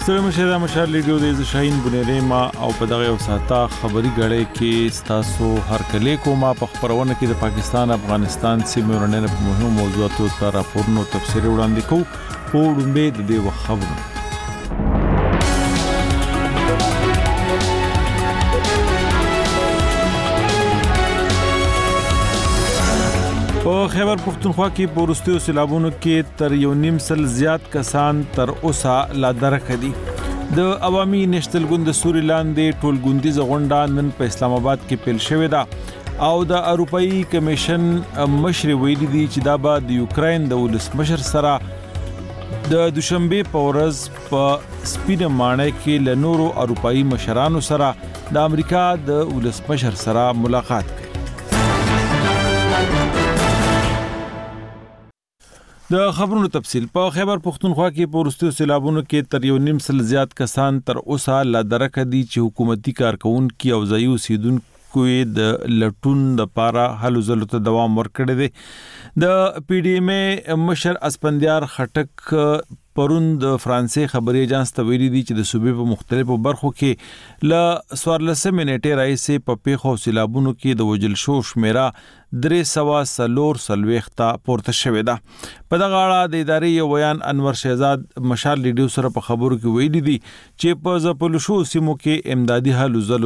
ستړي مشه د مشال لیډیو د شاهین بنیریما او په دغه وساته خبري غړې کې ستاسو هر کله کومه په خبرونه کې د پاکستان افغانستان سیمه ورننه په مهمو موضوعاتو سره راپورونو تفصیل وړاندې کوو په وړاندې د دې خبرونه په خیبر پختونخوا کې په وروستیو سیلابونو کې تر 1.5 سل زیات کسان تر اوسه لا درکه دي. د عوامي نېشنل ګوند د سوري لاندې ټولګوندیزه غونډه نن په اسلام آباد کې پیل شوې ده او د اروپאי کمیشن مشر ویلي دي چې دا به د یوکرين د ولسمشر سره د دوشنبه په ورځ په سپینه مانه کې له نورو اروپאי مشرانو سره د امریکا د ولسمشر سره ملاقات کوي. د خبرونو تفصیل په خیبر پختونخوا کې په وروستیو سیلابونو کې تر 1.5 سل زیات کسان تر اوسه لا درکه دي چې حکومتي کارکونکو او ځایي اوسیدونکو د لټون د پاره هلو ځلو ته دوام ورکړی دی. د پی ډی ایم ای مشر اسپندیار خټک پرون د فرانسې خبري اژانس ته ویلي دي چې د صوبې په مختلفو برخو کې ل 14 منټه راځي په پیښو سیلابونو کې د وجل شو شمیره 340 ته پورته شوې ده. په دغه اړه د ادارې یو بیان انور شهزاد مشال لیډیو سره په خبرو کې ویلي دي چې په ځپلو شو سیمو کې امدادي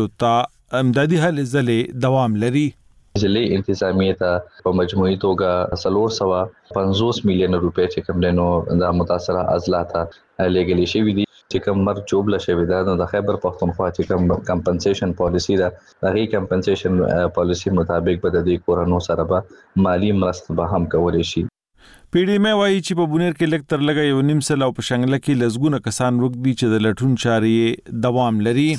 حل زلې دوام لري. ضلعي انتظامیه ته په مجموعي توګه 350 میلیون روپے چې کوم دنو د متاثره اضلاع ته لګلې شوې دي چې کوم مر جوړ لشي دا د خیبر پختونخوا چې کوم کمپنسیشن پالیسی دا هغه کمپنسیشن پالیسی مطابق به د دې کورونو سره به مالی مرسته به هم کولای شي. پی ډی ایم وايي چې په بونیر کې لکتر لګي 1.5 سل او په شنګله کې لزګونه کسان روک دي چې د لټون چارې دوام لري.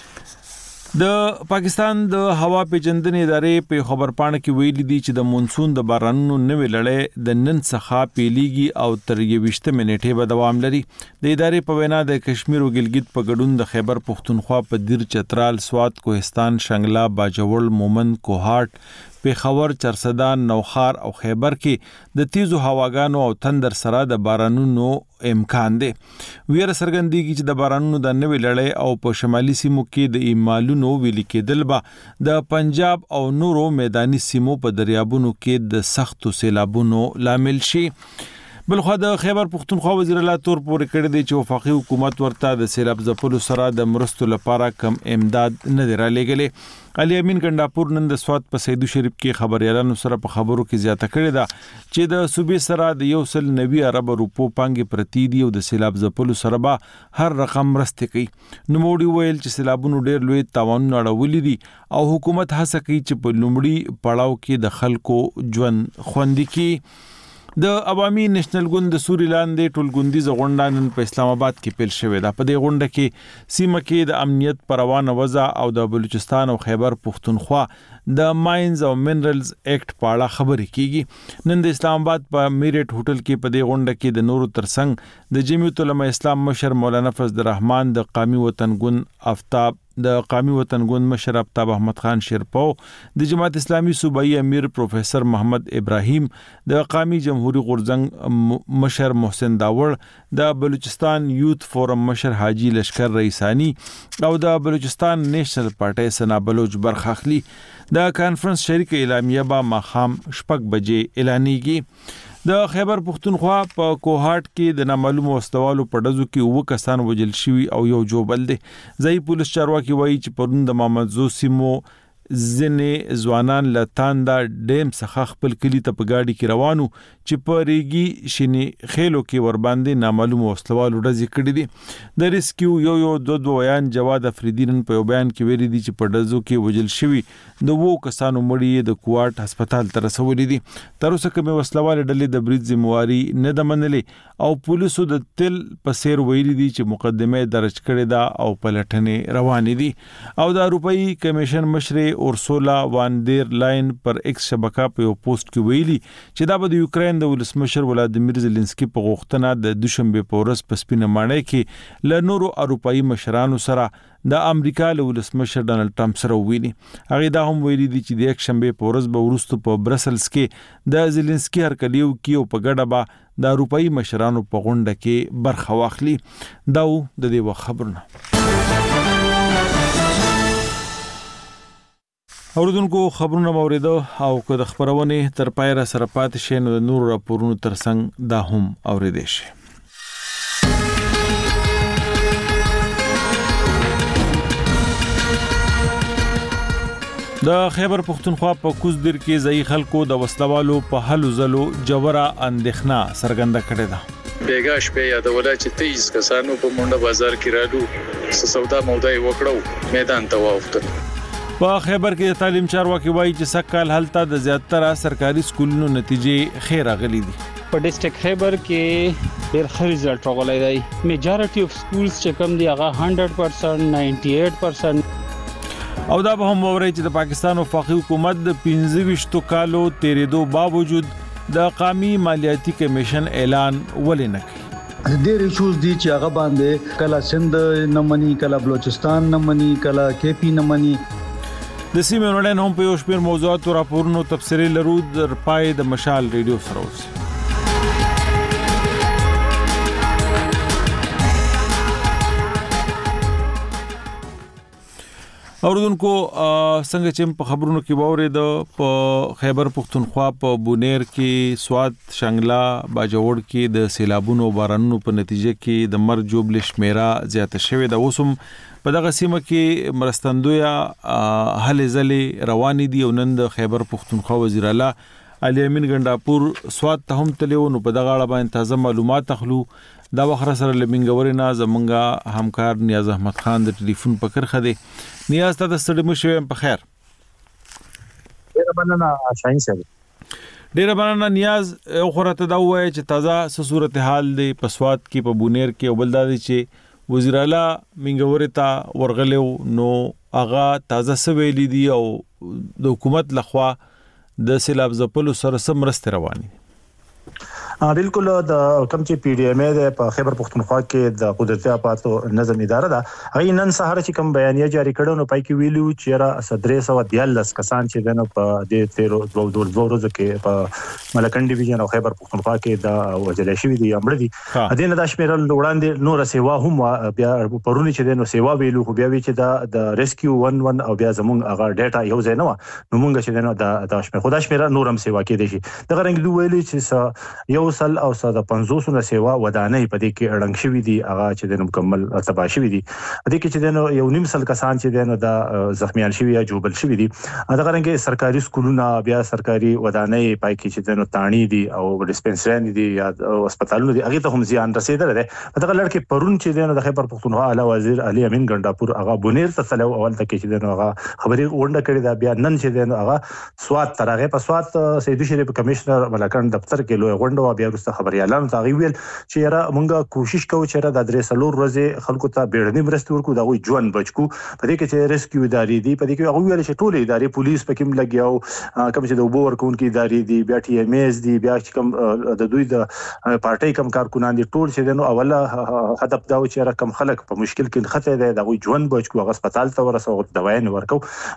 د پاکستان د هوا پیژندنې ادارې په خبرپاڼه کې ویلي دي چې د مونسون د بارانونو نوې لړۍ د نن څخه پیليږي او تر 20 منټې به دوام لري. د ادارې په وینا د کشمیر او ګلګت په ګډون د خیبر پختونخوا په دیر چترال سوات کوهستان شنګلا باجوړ مومن کوهاټ پیښور چرسدان نوخار او خیبر کې د تیزو هواګانو او تندر سره د بارانونو امکان دی. ویره سرګندېږي چې د بارانونو د نوې لړۍ او په شمالي سیمو کې د ایمالونو ویل کېدل به د پنجاب او نورو میداني سیمو په دریابونو کې د سختو سیلابونو لامل شي. بلخو د خیبر پختونخوا وزیر الله تور پورې کړی دی چې وفاقي حکومت ورته د سیلاب ځپلو سره د مرستو لپاره کم امداد نه دی را لېږلی. علي امین ګنداپور نن د سوات په سیدو شریف کې خبريالانو سره په خبرو کې زیاته کړې ده چې د صوبې سره د 190 ارب روپو پانګې پرتی دی او د سیلاب ځپلو سره به هر رقم مرسته کوي. نو موړي ویل چې سیلابونو ډېر لوی تاوانونه اړولې دي او حکومت هڅه کوي چې په لومړي پړاو کې د خلکو ژوند خوندي کړي. د عوامي نېشنل ګوند د سوري لاندې ټولګوندیزه غونډه نن په اسلام آباد کې پیل شوې ده. په دې غونډه کې سیمه کې د امنیت پروانه وضع او د بلوچستان او خیبر پختونخوا د ماینز او منرالز اکټ په اړه خبرې کیږي. نن د اسلام آباد په میریټ هوټل کې په دې غونډه کې د نورو ترڅنګ د جمعیت العلماء اسلام مشر مولانا فضل الرحمن د قومي وطن ګوند مشر آفتاب احمد خان شیرپو د جماعت اسلامي صوبایي امیر پروفیسر محمد ابراهیم د قومي جمهوریت غورځنګ مشر محسن داوړ د بلوچستان یوث فورم مشر حاجی لشکر رئیسانی او د بلوچستان نیشنل پارټي سنا بلوچ برخه اخلي. د کانفرنس شریک اعلامیه به ماخام 6 بجې اعلانېږي. د خیبر پختونخوا په کوهاټ کې د نامعلومو وسوالو په ډزو کې 9 کسان وژل شوي او یو جوبل دي. ځای پولیس چارواکي وایي چې پرون د محمد زو سیمو ځنې ځوانان له تاندا ډیم څخه خپل کلی ته په گاډي کې روانو چې په ریګي شینی خېلو کې ور باندې نامعلوم وسلوالو ډزې کړې دي. د ریسکیو یو دوه بیان جواد افریدین په بیان کې ویلي دي چې په ډزو کې وجل شوی د 2 کسانو مړی د کوارټ هسپتال ته رسولې دي. تر اوسه کومه وسلوال ډلې د بریټ ذمہواری نه د منلې او پولیسو د تل په سیر ویلي دي چې مقدمه درج کړې ده او پلټنې روانې دي. او د اروپאי کمیشن مشر اورسولا وان دیر لاین پر ایکس شبکه په یو پوسټ کې ویلي چې دا به د یوکرين د ولسمشر ولادیمیر زيلنسکي په غوښتنه د دوشنبه په ورځ په سپینه ماڼۍ کې له نورو اروپایي مشرانو سره د امریکا له ولسمشر ډانلډ ټرمپ سره ویلي. هغه دا هم ویلي دي چې د یک شنبه په ورځ به وروسته په برسلز کې د زيلنسکي هرکلیو کې او په ګډه به د اروپایي مشرانو په غونډه کې برخه واخلي. دا د دې خبرونه. اوردونکو خبرونه موریدو او که د خبرونه تر پای را سره پاتې شي نو د نور راپورونو ترڅنګ دا هم اوریدئ شي. د خیبر پختونخوا په کوزدر کې ځای خلکو د وسلوالو په هلو زلو جوړه اندېښنه څرګنده کړې ده. بیګا شپه یادوله چې 23 کسانو په منډه بازار کې رالو سودا مودای وکړو میدان ته واوښتل. په خیبر کې تعلیم چارواکي وایي چې سکهال هلته د زیاتره سرکاري سکولونو نتیجې خیر راغلي دي. په ډیسټریکټ خیبر کې ډېر ښه ریزلټ راغلی دی. میجارټي اف سکولز چې کوم دی هغه 100% 98%. او دا به هم ووري چې د پاکستان وفاقي حکومت د 25 کالو تیریدو باوجود د قومي مالیاتي کمیشن اعلان ولې نه کوي. ډېر ایشوز دي چې هغه باندې کله سند نمنې کله بلوچستان نمنې کله کېپی نمنې. د سیمې نړۍ هم په یو شمېر موضوعاتو راپورونو تبصرې لرو در پای د مشال ریډیو سره اوسئ. اوردونکو څنګه چې په خبرونو کې باورې د په خیبر پختونخوا په بونیر کې سواد شنګلا باجوړ کې د سیلابونو بارانونو په نتیجه کې د مرګ جوړل شمیره زیاته شوې ده. اوسم په دغه سیمه کې مرستندویا هلې ځلې روان دي او نن د خیبر پختونخوا وزیر اعلی علي امین ګنداپور سواد ته هم تلو نو په دغه اړه باندې تازه معلومات اخلو. دا وخت سره لمنګوري نه زمونږه همکار نیاز احمد خان د ټلیفون په کرخه دی. نیاز ته د ستړي شوم په خیر. ډیره مننه شاهین صاحب. ډیره مننه نیاز. او خورته دا وایي چې تازه صورتحال دی په سواد کې په بونیر کې او بلدادي چې وزیر اعلی منګوري ته ورغلو نو هغه تازه سویلی دی او د حکومت لخوا د سیلاب ځپلو سره سمرسته رواني. بالکل د کوم چې پی ډی ایم ای د خیبر پختونخوا کې د قدرتي آفاتو نظم اداره ده هغه نن سهار چې کوم بیانیه جاری کړو نو پای کې ویلو چې را 314 کسان چې دنه په د 13 ورځې کې په ملکن ډیویژن او خیبر پختونخوا کې د وجلې شوی دی امر دي. د نه د شمیرل وړاندې نور سیوا هم بیا پرونی چې دنه سیوا ویلو خو بیا وی چې د ریسکیو 11 او بیا زمونږ هغه ډیټا یو ځای نه و نو مونږ چې دنه د شمیر خدای شمیر نورم سیوا کې دي شي د غرنګ دوه ویلي چې یو سل او صد 500 سیوا ودانې په دې کې اړنګ شوی دي هغه چې د مکمل تباہ شوی دي. د دې کې چې د یو نیم سل کسان چې د زخمیان شوی یا جوبل شوی دي دا غرنګ سرکاري سکولونه بیا سرکاري ودانې پای کې چې د تانی دي او ډیسپنسری دي یا هسپتالونه دي هغه ته هم زیان رسیدل دي. دا لړ کې پرون چې د خیبر پختونخوا اعلی وزیر علي امین ګنداپور هغه بونیر ته تلو اول ته کې چې هغه خبري ونده کړی دا بیا نن چې هغه سواد ترغه په سواد سیدو شریف کمشنر ملکان دفتر کې لوی غونډه بیا وروسته خبريالانو ته ویل چې را مونږه کوشش کوو چې د درې سلور ورځې خلکو ته بیړنی مرسته ورکو دا وي ژوند بچو په دې کې چې ریسکیو ادارې دي په دې کې هغه ویل چې ټول ادارې پولیس پکې لګیاو کوم چې د وبو ورکون کې ادارې دي بیا ټي ام ایس دي بیا چې کوم د دوی د پارټي کم کارکونان دي ټول چې نو اوله هدف دا و چې را کم خلک په مشکل کې خطه ده دا وي ژوند بچو هغه هسپتال ته ورسو دوايان ورکو.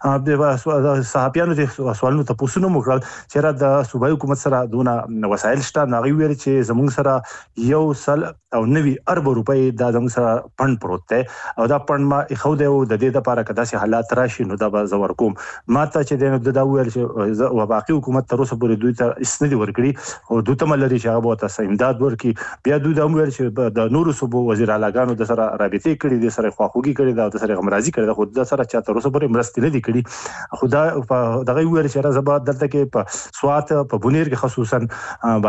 د صحافیانو د سوالونو ته پوښتنه وکړل چې را د صوبایي حکومت سره دونه وسایل شته نو ویل چې زموږ سره یو سل او 90 ارب روپۍ دا زموږ سره فند پروت دی او دا فند ما خو دی او د دې لپاره کدا سي حالات راشي نو دا به زور کوم ماته چې دا ویل چې او باقي حکومت تر اوسه پورې دوی ته اسنادي ورکړي او دوی ته ملري چې هغه ته امداد ورکړي. بیا دوی دا ویل چې د نورو صوبو وزیر اعلیګانو د سره رابطې کړي دي سره خواخوږي کړي دا د سره غمرازي کړي خو د سره چا تر اوسه پورې مرستې نه دي کړي. خدا دغه ویل چې را زبا دلته کې په سوات په بونیر کې خصوصا باجوړ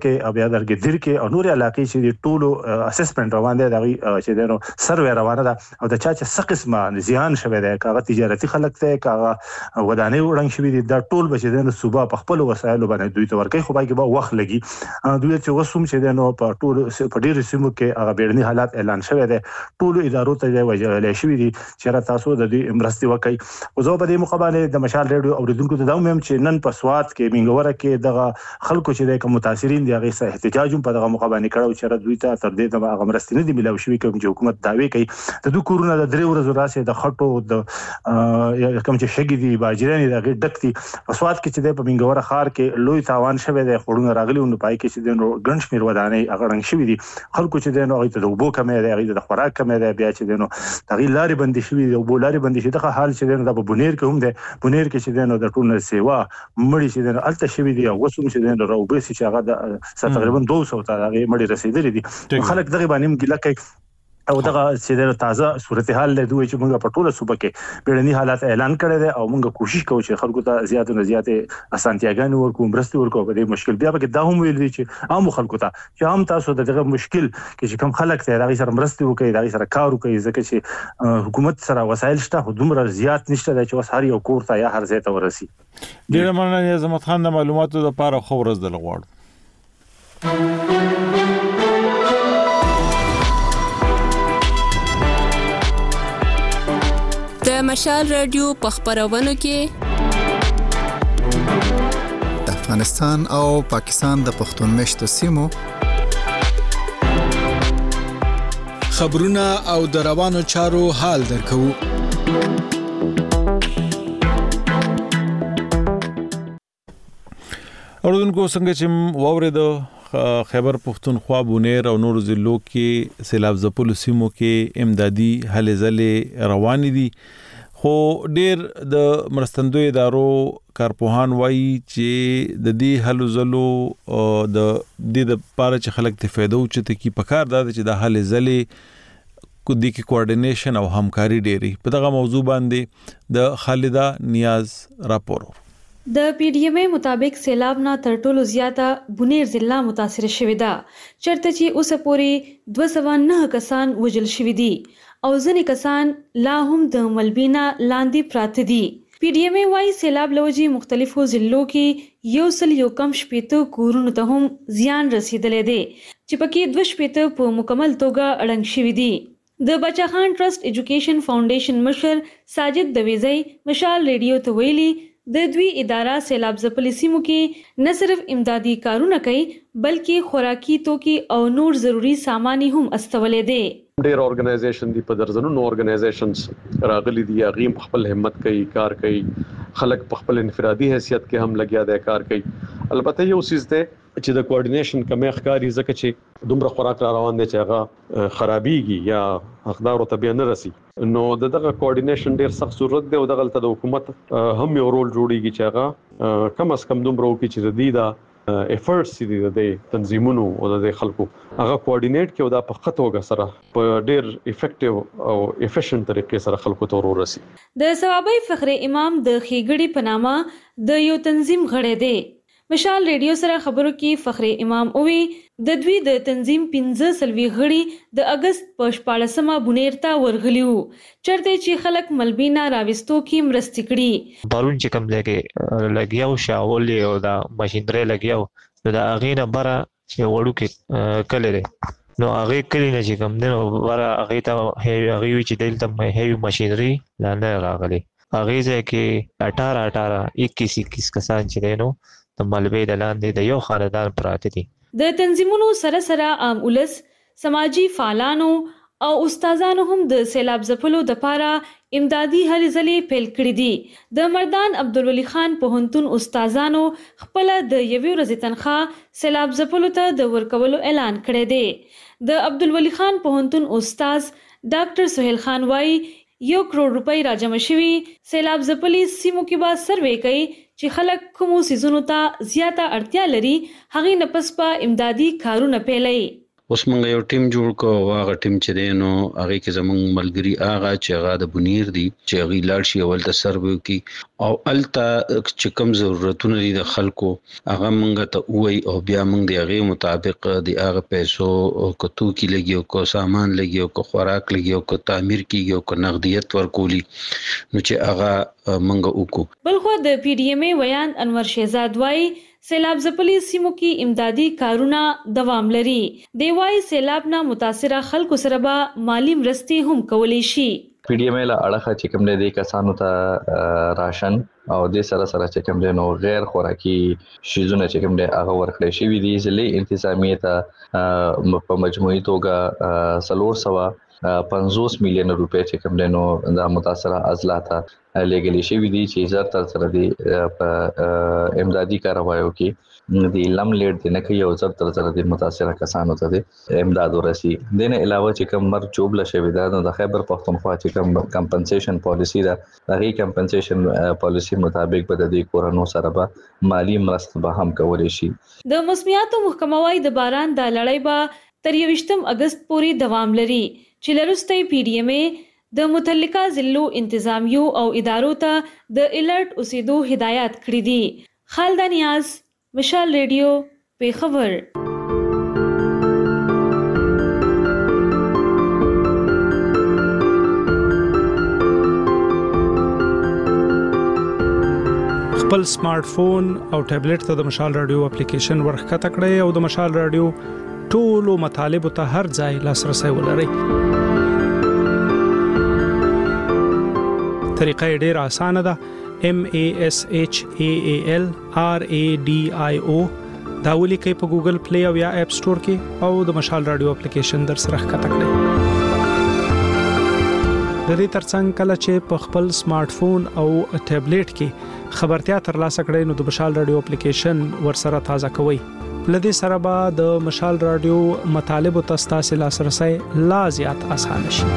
کې بیا درګدیر کې او نور علاقې چې د ټولو اسسمنت روان دي دغه چې دنو سروې روانه ده او د چا چې څه قسمه زیان شوی دی کاغه تجارتي خلک ته کاغه ودانې وړنګ شوی دي دا ټول به چې دنو صوبه په خپل وسایلو باندې دوی ته ورکړي خو باید به وخت لګي دوی چې وسوم چې دنو په ټول په ډیرو سیمو کې هغه بیړني حالات اعلان شوی دی ټول ادارو ته وجهل شوی دي چې تاسو د دې مرستي وکړي او زه په دې مقابله د مشال ریډیو اوریدونکو ته دا وایم چې نن په سواد کې منګوره کې دغه خلکو چې د متاثرین دي هغه سره احتجاج په دغه مقابله کړو چې دوی ته تر دې د هغه مرستي نه دی ملو شوی کوم چې حکومت داوی کوي د دوه کورونه د درې ورځې راسه د خټو د کوم چې شګي دي باجرانی دغه ډکتي په سواد کې چې د منګوره خار کې لوی تاوان شوی دی خورونه راغلي نو پای کې چې د ګڼ شمیر ودانې هغه رنګ شوی دي خلکو چې د نو ته د وبو کمې دی هغه د خوراک کمې دی بیا چې د نو تغیر لارې بندي شوی دی وبو لارې بندي شي دغه حال چې د نو د بونیر کې هم دی بونیر کې چې د نو د ټول سیوا مړی چې د نو الته شوی دی او وسوم چې د نو روبې چې هغه د تقریبا 200 ته هغه مړی رسیدلی دي خلک دغه باندې ګیله کوي او دغه چې د تازه صورتحال له دوی چې موږ په ټوله صوبه کې بیړني حالات اعلان کړی دی او موږ کوشش کوو چې خلکو ته زیات نه زیات اسانتیاګانې ورکوو مرستې ورکوو په دې مشکل بیا به دا هم ویل دي چې عام خلکو ته چې هم تاسو دغه مشکل کې چې کوم خلک ته راغی سره مرستې وکړي راغی سره کار وکړي ځکه چې حکومت سره وسایل شته دومره زیات نشته چې وس هر یو کور ته یا هر ځای ته ورسي ډیر مننه عظمت خان د معلوماتو لپاره خو ورځ د لغواړ د مشال رادیو په خبرونو کې د افغانستان او پاکستان د پښتون مشتو سیمو خبرونه او د روانو چارو حال درکو. اوردونکو څنګه چې واورید خیبر پختونخوا بونیر او نور ضلعو کې سیلاب ځپلو سیمو کې امدادي هلې ځلې روان دي خو ډیر د مرستندوی ادارو کارپوهان وایي چې د دې هلو ځلو د دې د پاره چې خلک ته فایده وچته کی پکار دا چې د هلې ځلې کو د کی کوارډینیشن او همکاري ډيري په دغه موضوع باندې د خالده نیاز راپور. د پی ډی ایم مطابق سیلاب نه تر ټولو زیاته بونیر ضلع متاثر شوې ده چرته چې اوسه پورې 209 کسان وژل شوي دي او ځینې کسان لا هم د ملبینا لاندې پراته دي. پی ډی ایم وايي سیلاب لوجي مختلفو ضلعو کې یو سل یو کم شپېته کورونو ته هم زیان رسیدلې دي چې پکې 2 شپېته په مکمل توګه اړنګ شوي دي. د بچا خان ټرست ایجوکیشن فاونډیشن مشر ساجد دویزی مشال ریډیو ته ویلي د دوی اداره سیلاب ځپلو سیمو کې نه صرف امدادي کارونه کوي بلکې خوراکي توکي او نور ضروری سامان هم استولې دي. ډېر اورګنایزیشن دی په درځنو اورګنایزیشنز راغلي دي غیم خپل همت کوي کار کوي خلک په خپل انفرادي حیثیت کې هم لګیا دي کار کوي. البته یو چیز ده چې د کوارډینیشن کمی ښکاری ځکه چې دومره خوراک را روان دي چې هغه خرابيږي یا حقدارو ته بیا نه رسي نو دغه کوارډینیشن ډیر سخت ضرورت دی او دغه د حکومت هم یو رول جوړیږي چې هغه کم از کم دومره وکړي چې د دې دا افورټس دي د تنظیمونو او د خلکو هغه کوارډینیټ کې او د په خطوګه سره په ډیر افیکټیو او افیشنت طریقې سره خلکو ته ورسي. د ثوابي فخر امام د خېګړې په نامه د یو تنظیم غړی دی. مشال ریډیو سره خبرو کې فخر امام اووي د دوی د تنظیم 15 غړي د اگست په 14مه بونیر ته ورغلیو چرته چې خلک ملبینا راوستو کې مرستې کړي. بارون چې کوم ځای لګیاو شاول او دا ماشينري لګیاو نو دا اغینه بره چې وړو کې کله نو هغه کلی نه چې کوم نو ورا هغه ته هغه وی چې دلته هیوی ماشينري لاندې راغلي هغه ځکه کې 18 21 کسان چې دینو د ملبې د لاندې د یو خاندان پراته دي. د تنظیمونو سره سره عام ولس سماجی فعالانو او استادانو هم د سیلاب ځپلو د پاره امدادي هلې ځلې پیل کړې دي. د مردان عبدالولي خان پوهنتون استادانو خپل د یوې ورځې تنخواه سیلاب ځپلو ته د ورکولو اعلان کړی دی. د عبدالولي خان پوهنتون استاد ډاکټر سہیل خان وايي 1 کروڑ روپۍ راجمع شوي سیلاب ځپلي سیمو کې به سروې کوي چې خلک کومو سيزونو ته زیاته اړتیا لري هغه نه پس په امدادي کارونه پیلي. اوس موږ یو ټیم جوړ کړو هغه ټیم چې دی نو هغه کې زموږ ملګری هغه چې هغه د بنیر دی چې هغه لاړ شي اول ته سروي کی او الته چې کوم ضرورتونه دي د خلکو هغه موږ ته وای او بیا موږ د هغه مطابق د هغه پیسو کوتو کې لګیو کو سامان لګیو کو خوراک لګیو کو تعمیر کیږي کو نقدیت ورکولي نو چې هغه موږ وکړو. بلخو د پی ډی ایم ای ویان انور شهزاد وای سیلاب ځپلي سیمو کې امدادي کارونه دوام لري. دی وايي سیلاب نه متاثره خلکو سره به مالی مرستې هم کولی شي. پی ډی ایم ای له اړخه چې کوم دي کسانو ته راشن او د سره چې کوم دي نو غیر خوراکي شیزونه چې کوم دي هغه ورکړی شي دي ځلې انتظامیه ته په مجموعي توګه 350 میلیون روپے چې کوم دي نو د متاثره اضلاع ته لګلې شي دي چې زر تر سره دي په امدادي کاروایو کې د لم لیډ د نه کوي او زر تر سره دي متاثره کسانو ته دي امداد ورسي. دنه علاوه چې کوم مر جوب له شوی دا د خیبر پختونخوا چې کوم کمپنسیشن پالیسی دا هغه کمپنسیشن پالیسی مطابق به د کورونو سره به مالی مرسته به هم کولی شي. د موسمیاتو محکمه وايي د باران د لړۍ به تر 28 اگست پورې دوام لري چې لرسته پی ډی ایم ای د متعلقه ضلعو انتظامیو او ادارو ته د الرټ اوسېدو هدایت کړې دي. خالده نیاز، مشال ریډیو، پیښور. خپل سمارټ فون او ټابلیټ ته د مشال رادیو اپلیکیشن ورخکته کړئ او د مشال رادیو ټولو مطالبه ته هر ځای لاسرسي ولرئ. طریقه ډیره اسانه ده. MASHAAL RADIO دا ولیکئ په ګوګل پلی او یا اپ سٹور کې او د مشال رادیو اپلیکیشن در سره ښکته کړئ. د دې ترڅنګ کله چې په خپل سمارټ فون او ټابلیټ کې خبرتیا ترلاسه کړئ نو د مشال رادیو اپلیکیشن ورسره تازه کوئ. لدې سره به د مشال رادیو مطالب او تاسو لاسرسي لا زیات اسانه شي.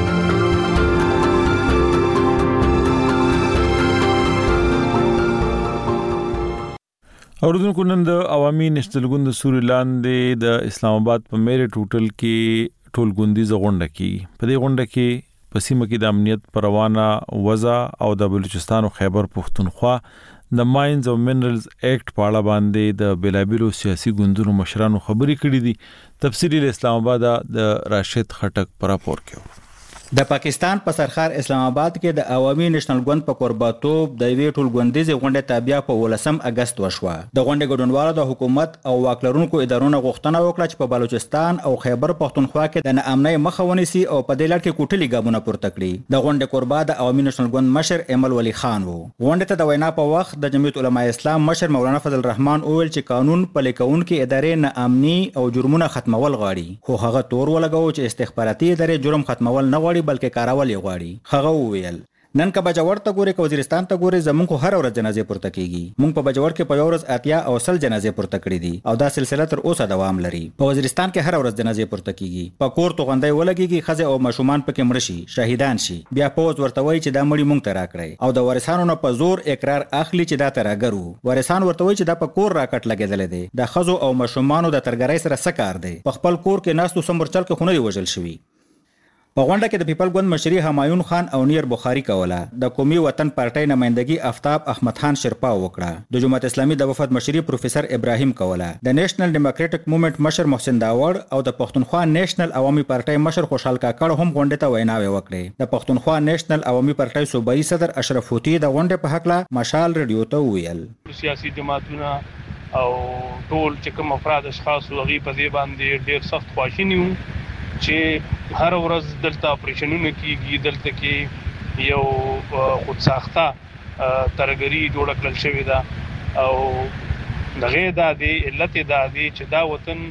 اوردونکو نن د عوامي نېشنل ګوند د سوري لاندې د اسلام آباد په میرټ هوټل کې ټول ګوندیزه غونډه کې په دې غونډه کې په سیمه کې د امنیت پروانه وضع او د بلوچستان او خیبر پختونخوا د ماینز او منرالز ایکټ په اړه باندې د بلابلو سیاسي ګوندونو مشرانو خبرې کړې دي. تفصیلی د اسلام آباد د راشد خټک پر راپور کې. د پاکستان په سرخار اسلام آباد کې د عوامي نېشنل ګوند په قرباتوب د وی ټول ګوندیزه غونډه تابع په 18 اگست وشوه. د غونډې ګډونوالو د حکومت او واکلرونکو ادارونو غوښتنه وکړه چې په بلوچستان او خیبر پختونخوا کې د ناامنۍ مخه ونیسي او په دې لړ کې کوټلي ګامونه پورته کړي. د غونډې قربا د عوامي نېشنل ګوند مشر ایمل ولی خان وو. غونډې ته د وینا په وخت د جمعیت علماء اسلام مشر مولانا فضل الرحمن وویل چې قانون پلي کوونکې ادارې ناامني او جرمونه ختمول غواړي، خو هغه تور ولګاو چې استخباراتي ادارې جرم ختمول نه غواړي بلکې کارول غواړي. هغه وویل نن که بجوړ ته ګوري که وزیرستان ته ګوري زمونږ هر ورځ جنازې پورته کیږي. مونږ په بجوړ کې په یو ورځ 80 او 100 جنازې پورته کړې دي او دا سلسله تر اوسه دوام لري. په وزیرستان کې هر ورځ جنازې پورته کیږي. په کور توغندۍ ولګيږي، خزه او ماشومان پکې مړ شي، شهیدان شي، بیا پوز ورته وایي چې دا مړی مونږ ته راکړی او د وارثانو نه په زور اقرار اخلي چې دا ترګرو. وارثان ورته وایي چې دا په کور راکټ لګیدل دي، د خزو او ماشومانو د ترګرۍ سره سکار دی، په خپل کور کې ناستو سمورچل کې خونري وژل شوی. په غونډه کې د پیپل ګوند مشري همایون خان او نیر بخاری کوله. د قومي وطن پارټۍ نمائندګي آفتاب احمد خان شرپا وکړه. د جماعت اسلامي د وفد مشري پروفیسور ابراهیم کوله. د نېشنل ډیموکراټک موومېنټ مشر محسن داوړ او د پښتونخوا نېشنل عوامي پارټۍ مشر خوشحال کاکړ هم غونډه ته ویناوي وکړې. د پښتونخوا نېشنل عوامي پارټۍ صوبایي صدر اشرف هوتی د غونډې په حق لا مشال ریډیو ته ویل سیاسي جماعتونه او ټول چې کوم افراد اشخاص وغي په دې باندې ډېر سخت خواشینی وو چې هر ورځ دلته اپریشنونه کیږي، دلته کې یو خود ساخته ترګری جوړ کړل شوی دا او دغه د علت د دې چې دا وطن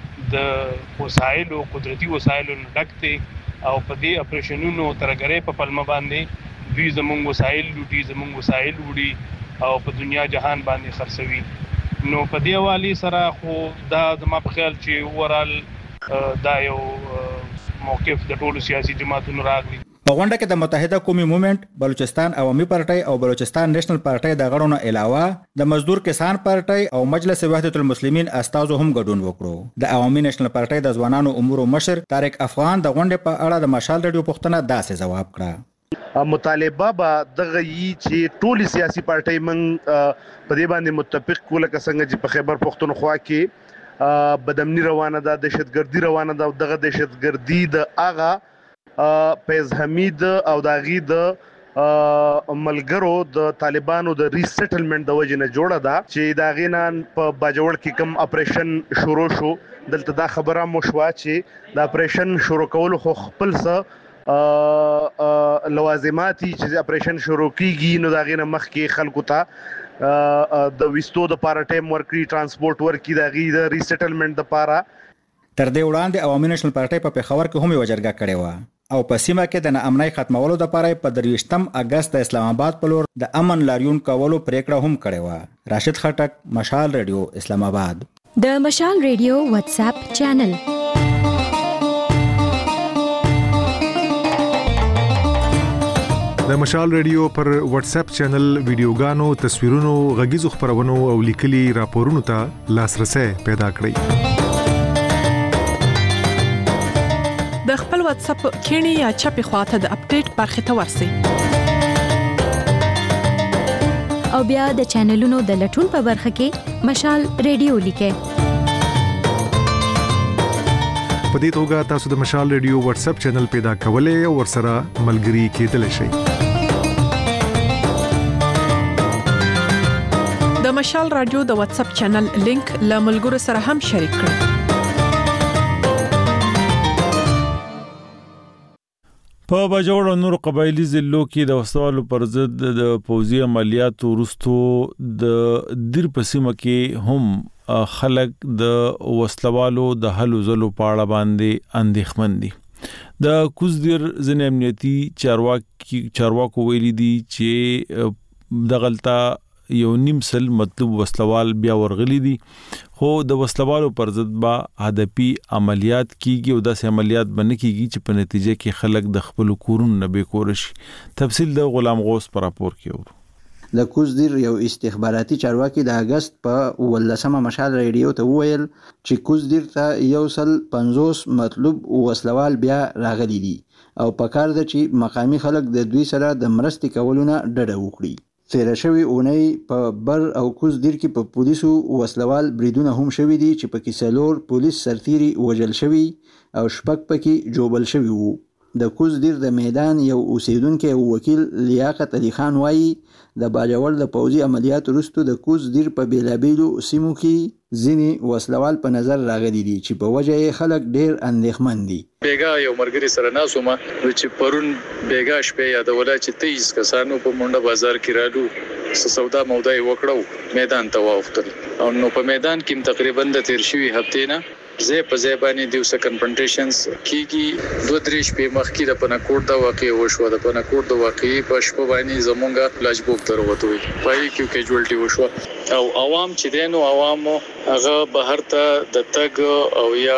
د وسایل او قدرتي وسایلو ډک دی او په دې اپریشنونو ترګری په پلمه باندې دوی زموږ وسایل لوټي، زموږ وسایل وړي او په دنیا جهان باندې خرڅوي. نو په دې حواله سره خو دا زما په خیال چې ورال دا یو موقف د ټولو سیاسي جماعتونو راغلی. په غونډه کې د متحده قومي موومېنټ، بلوچستان عوامي پارټۍ او بلوچستان نېشنل پارټۍ د غړو نه علاوه د مزدور کسان پارټۍ او مجلس وحدت المسلمین استازو هم ګډون وکړو. د عوامي نېشنل پارټۍ د ځوانانو امور مشر طارق افغان د غونډې په اړه د مشال رادیو پوښتنه داسې جواب کړه. مطالبه به دغه یي چې ټولي سیاسي پارټۍ من په دې باندې متفق کوله څنګه چې په خیبر پښتونخوا کې بدامنی روانه ده، دهشتګردي روانه ده او دغه دهشتګردي د اغا فیض حمید او داغي د ملګرو د طالبانو د ریسټلمنٹ د وجه نه جوړه ده چې داغي نن په باجوړ کې کوم اپریشن شروع شو. دلته دا خبره مو شو چې د اپریشن شروع کول خو خپل څه لوازماتي چې اپریشن شروع کیږي نو داغي نه مخکې خلکو ته د وستو د پاره ټیم ورکړي، ترانسپورت ورکړي، داغي د ریسټلمنٹ د پاره. تر دې وړاندې عوامي نېشنل پارټۍ په پېښور کې هم یو جرګه کړې و او په سیمه کې د ناامنۍ ختمولو لپاره په 23 اگست د اسلام آباد په لور د امن لاریون کولو پریکړه هم کړې و. راشد خټک، مشال رادیو، اسلام آباد. د مشال رادیو واتس اپ چینل. د مشال رادیو پر واتس اپ چینل ویډیوګانو، تصویرونو، غږیزو خبرونو او لیکلي راپورونو ته لاسرسي پیدا کړئ. د خپل واتس اپ کینی یا چپی خواته د اپډیټ برخه ته ورسی او بیا د چینلونو د لټون په برخه کې مشال رادیو لیکه. په دې توګه تاسو د مشال رادیو واتس اپ چینل پیدا کولای او ورسره ملګري کېدلی شئ. د مشال رادیو د واتس اپ چینل لینک له ملګرو سره هم شریک کړئ. په باجوړ او نور قبایلی ضلعو کې د وسوالو پر ضد د پوځي عملیاتو وروسته د دیر په سیمه کې هم خلک د وسلوالو د هلو ځلو په اړه باندې اندېښمن دي. د کوزدیر ځینې امنیتي چارواکو ویلي دي چې د غلطه یو نیم سل مطلوب وسلوال بیا ورغلي دي، خو د وسلوالو پر ضد با هدفي عملیات کیږي او داسې عملیات باندې کیږي چې په نتیجه کې خلک د خپل کورونو نه بې کور شي. تفصیل د غلام غوث پر راپور کې ورو. د کوزدیر یو استخباراتي چارواکي د اگست په 18 مشال رادیو ته وویل چې کوزدیر ته 150 مطلوب وسلوال بیا راغلي دي او په کار ده چې مقامي خلک د دوی سره د مرستې کولو نه ډډه وکړي. تیر شوی اونۍ په بر او کوزدیر کې په پولیسو وسلوال بریدونه هم شوي دي چې په کې 4 پولیس سرتیري وژل شوي او 6 پکې جوبل شوي وو. د کوزدیر د میدان یو اوسیدونکو وکیل لیاقت علي خان وایي د باجوړ د پوځي عملیاتو وروسته د کوزدیر په بیلابیلو سیمو کې ځینې وسلوال په نظر راغلي دي چې په وجه یې خلک ډیر اندېښمن دي. بیګا یو مرګري سره ناسومه چې پرون بیګا شپه یادوله چې 23 کسانو په مونډه بازار کې رالو سودا مودا وکړو میدان ته واوختل او نو په میدان کې تقریبا د تیر شوی هفته نه زه په ځبانی دیوسه کنفرنټیشنز کیږي 2-3 شپې مخکې د پناکوټ د واقع وشو. د پناکوټ د واقع په شپه باندې زمونږه پلاج بوک تروته وي پای کې کیجوالټي وشو او عوام چې دینو عوامو هغه بهر ته د تګ او یا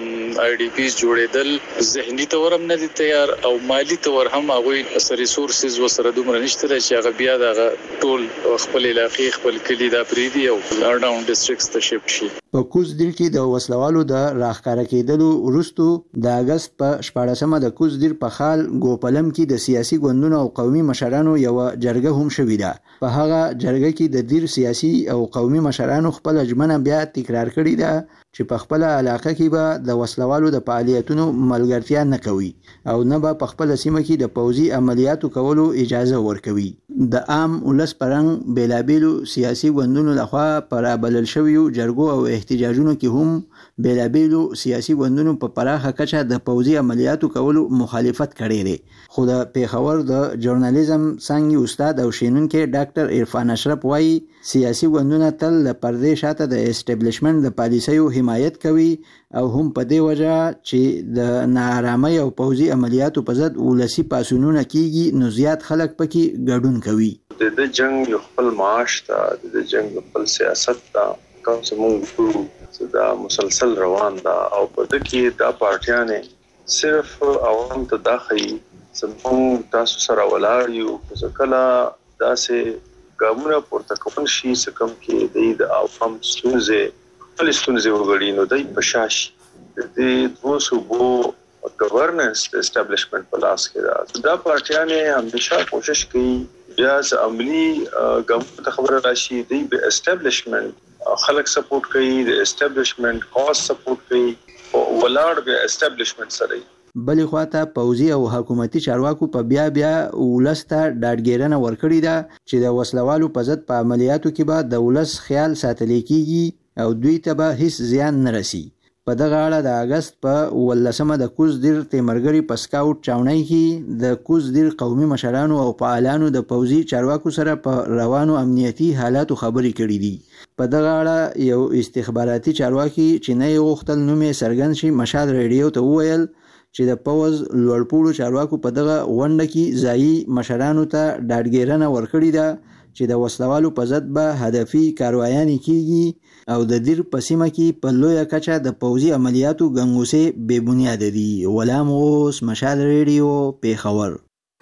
آی ډی پیز جوړېدل ذهني تورم نه دي تیار او مالی تور هم هغه ریسورسز وسره دومره نشته چې هغه بیا د ټول خپل علاقې خپل کلی د پریدي او ارډاون ډیسټریکټس ته شفت شي. په کوزدیر کې د وسلوالو د راخکاره کېدلو وروسته د اگست په 14مه د کوزدیر په خال ګوپلم کې د سیاسي ګوندونو او قومي مشرانو یو جرګه هم شوې ده. په هغه جرګه کې د دیر سیاسي او قومي مشرانو خپل ژمنه بیا تکرار کړې ده چې په خپل علاقه کې به د وسلوالو د فعالیتونو ملګرتیا نه کوي او نه به په خپل سیمه کې د پوځي عملیاتو کولو اجازه ورکوي. د عام ولس پرنګ بیلابیلو سیاسي ګوندونو لخوا پر بلل شویو جرګو او احتجاجونو کې هم بیلابیلو سیاسي ګوندونو په پراخه کچه د پوځي عملیاتو کولو مخالفت کړی دی. خو د پیښور د ژورنالیزم څنګه استاد او شینونکو ډاکټر عرفان اشرف وایي سیاسي ګوندونه تل له پردې شاته د اسټابلیشمنت د پالیسیو حمایت کوي او هم په دې وجه چې د ناارامۍ او پوځي عملیاتو په ضد ولسی پاسونونه کیږي نو زیات خلک پکې ګډون کوي. د جنگ یو خپل معاش ته د جنگ خپل سیاست ته کوم څه موږ دا مسلسل روان ده او په دې کې دا پارټیانې صرف عوام ته داخلي زموږ تاسو سره ولاړ یو ځکه داسې ګامونه پورته کول شي سکم کې د عوام ستونزې وګړي نو دای په شاش د دوسو گورننس اسټابلیشمنت په لاس کې دا پارټیانه همیشه کوشش کوي بیا عملی ګامونه خبره راشي د اسټابلیشمنت خلک سپورټ کوي د اسټابلیشمنت کاز سپورټ کوي ولاړ به اسټابلیشمنت سره بلې خواته پوځي او حکومتي چارواکو په بیا ولسته ډاډګیرنه ورکړې ده چې د وسلوالو په ضد په عملیاتو کې به د ولس خیال ساتل کیږي او دوی ته به هیڅ زیان نه رسي. په دغه اړه د اگست په 18مه د کوزدیر تیمرګری په سکاوټ چاونۍ کې د کوزدیر قومي مشرانو او فعالانو د پوځي چارواکو سره په روانو امنیتي حالاتو خبرې کړې دي. په دغه اړه یو استخباراتي چارواکي چې نه غوښتل نوم یې څرګند شي مشال ریډیو ته وویل چې د پوز لوړپوړو چارواکو په دغه غونډه کې ځایي مشرانو ته ډاډګیرنه ورکړې ده چې د وسلوالو په ضد به هدفي کاروایانې کیږي او د دیر په سیمه کې په لویه کچه د پوځي عملیاتو ګنګوسې بې بنیاده دي. غلام غوث، مشال ریډیو، پیښور.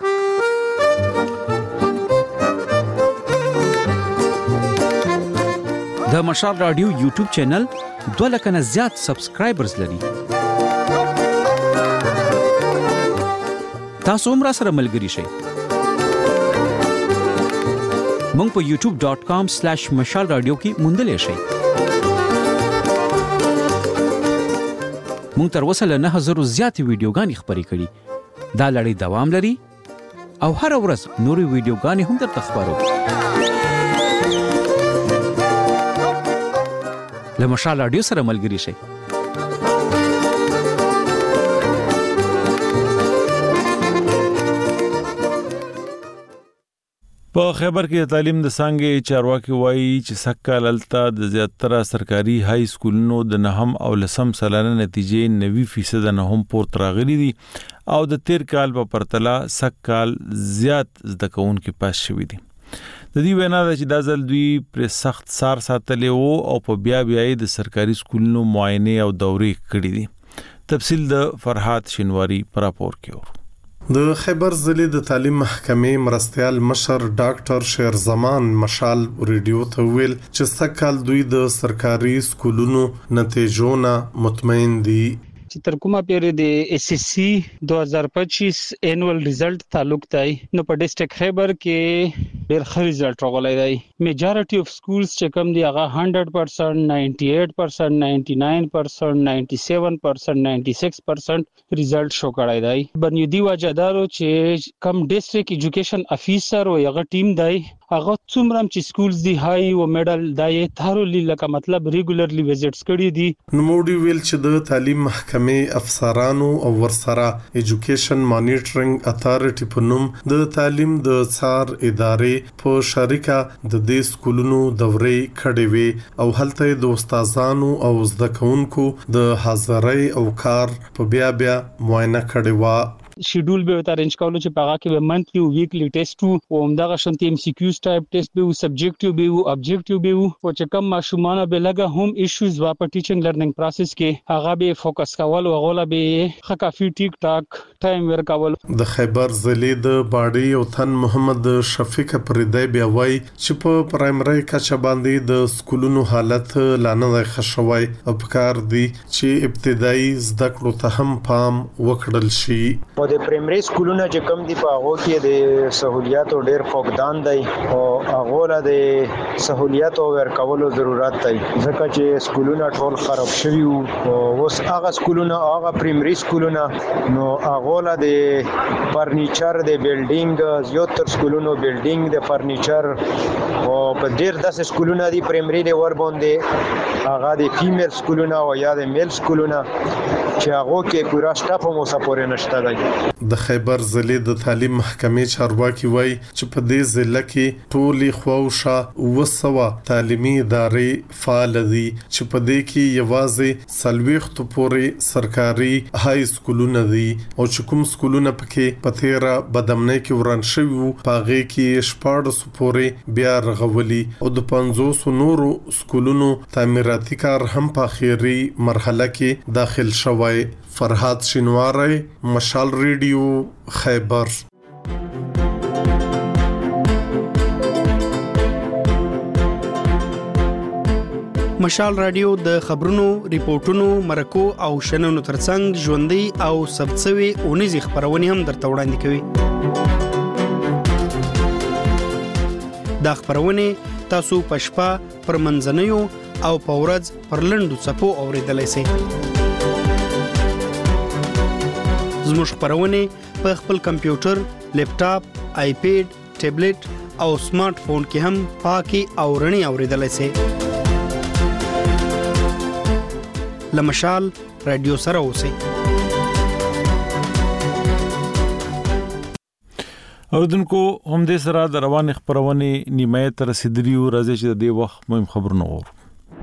د مشال رادیو یوټیوب چینل 2 لک نه زیات سبسکرایبرز لري. تاسو هم را سره ملګري شئ. مونږ په youtube.com/mashalradio کې موندلی شئ. مونږ تر اوسه له 9000 زیاتې ویډیوګانې خپرې کړي. دا لړۍ دوام لري او هر ورځ نورې ویډیوګانې هم درته خپرو. له مشال رادیو سره ملګري شئ. په خیبر کې د تعلیم د څانګې چارواکي وایي چې سکهال الته د زیاتره سرکاري های سکولونو د 9 او 10 سلانه نتیجې 90% نه هم پورته راغلي دي او د تیر کال په پرتله سکهال زیات زده کوونکي پاس شوي دي. د دې وینا ده چې دا ځل دوی پر سخت سار ساتلې وو او په بیا د سرکاري سکولونو معاینه او دورې کړې دي. تفصیل د فرحات شینواری پر راپور کې و. د خیبر ضلع د تعلیم محکمې مرستیال مشر ډاکټر شیرزمان مشال ریډیو ته ویل چې سکهال دوی د سرکاري سکولونو نتیجو نه مطمئن دي. چې تر کومه پیری د اس اس سی 2025 انوال ریزلټ تعلق دی نو په ډیسټریکټ خیبر کې ډېر ښه ریزلټ راغلی دی. میجارټي اف سکولز چې کوم دی هغه 100%, 98%, 99%, 97%, 96% ریزلټ شو کړی دی. بنیادی وجدارو چې کم ډیسټریکټ ایجوکیشن افیسر او هغه ټیم دی هغه څومره چې سکولز دی های او میډل دای تھرولی لکه مطلب ریګولرلی وزټس کړی دي. نو موډي ویل چې د تعلیم محکمې افسرانو او ورسره ایجوکیشن مانیټرینګ اتارټي په نوم د تعلیم د څار ادارې په شریکه د دې سکولونو دورې کړې وي او هلته د استادانو او زده کوونکو د حاضرۍ او کار په بیا معاینه کړې و. شیډول به ارنج کولو چې پاغه کې به منثلی او ویکلی ټیسټ او همدغه شنت ام سی کیوز ټایپ ټیسټ به او سبجیکټیو به او ابجیکټیو به او چې کم ماشومان به لګه هم ایشوز وا په ټیچینګ لرنینګ پروسس کې هغه به فوکس کول او غوله به خکافي ټیک ټاک ټایم ورکول. د خیبر ضلع د باډي او تن محمد شفیق پردای بیا وای چې په پرایمري کچه باندې د سکولونو حالت لانه خښوي او پکار دي چې ابتدایي زده کړو ته هم پام وکړل شي. د پرایمري سکولونو چې کم دي په هغه کې د سہولیاتو ډېر فقدان دی او هغه له د سہولیاتو ورکولو ضرورت دی ځکه چې سکولونه ټول خراب شوي او اوس هغه سکولونه هغه پرایمري سکولونه نو هغه له د فرنیچر د بیلډینګ زیاتره سکولونو بیلډینګ د فرنیچر او په ډېر داسې سکولونه دي پرایمري لیول باندې هغه د فیمیل سکولونه او یا د میل سکولونه چې هغه کې پورا سټاف مو سپورټ نشته دی. د خیبر ضلع د تعلیم محکمې چارواکي وای چې په دې ضلع کې ټولي خوښه وسوه تعلیمي ادارې فعال دي چې په دې کې یوازې سلويخت پورې سرکاري های سکولونه دي او چې کوم سکولونه پکې په تیرا بدمنۍ کې وران شوی وو پاغه کې شپږ پورې بیا رغولي او د 500 نورو سکولونو تعمیراتي کار هم په اخیری مرحله کې داخل شوی. وای. فرهاد شینواری، مشال ریډیو، خیبر. مشال رادیو د خبرونو، ریپورتونو، مرکو او شننو ترڅنګ ژوندۍ او ثبتسوي اونیزې خبرونه هم درته وړاندې کوي. دا خبرونه تاسو په شپه، پر منځنیو او په ورځ پر لنډو څپو اوریدلای شئ. زموږ خبرونه په خپل کمپیوټر، لیپټاپ، آیپیډ، ټابلیټ او سمارټ فون کې هم پاکي او رڼي اوریدلای شئ. لمشال رادیو سره اوسئ. اوردونکو هم دې سره د روان خبرونه نیمه تر رسیدلیو راځي چې د دې وخت مهم خبرونه وو.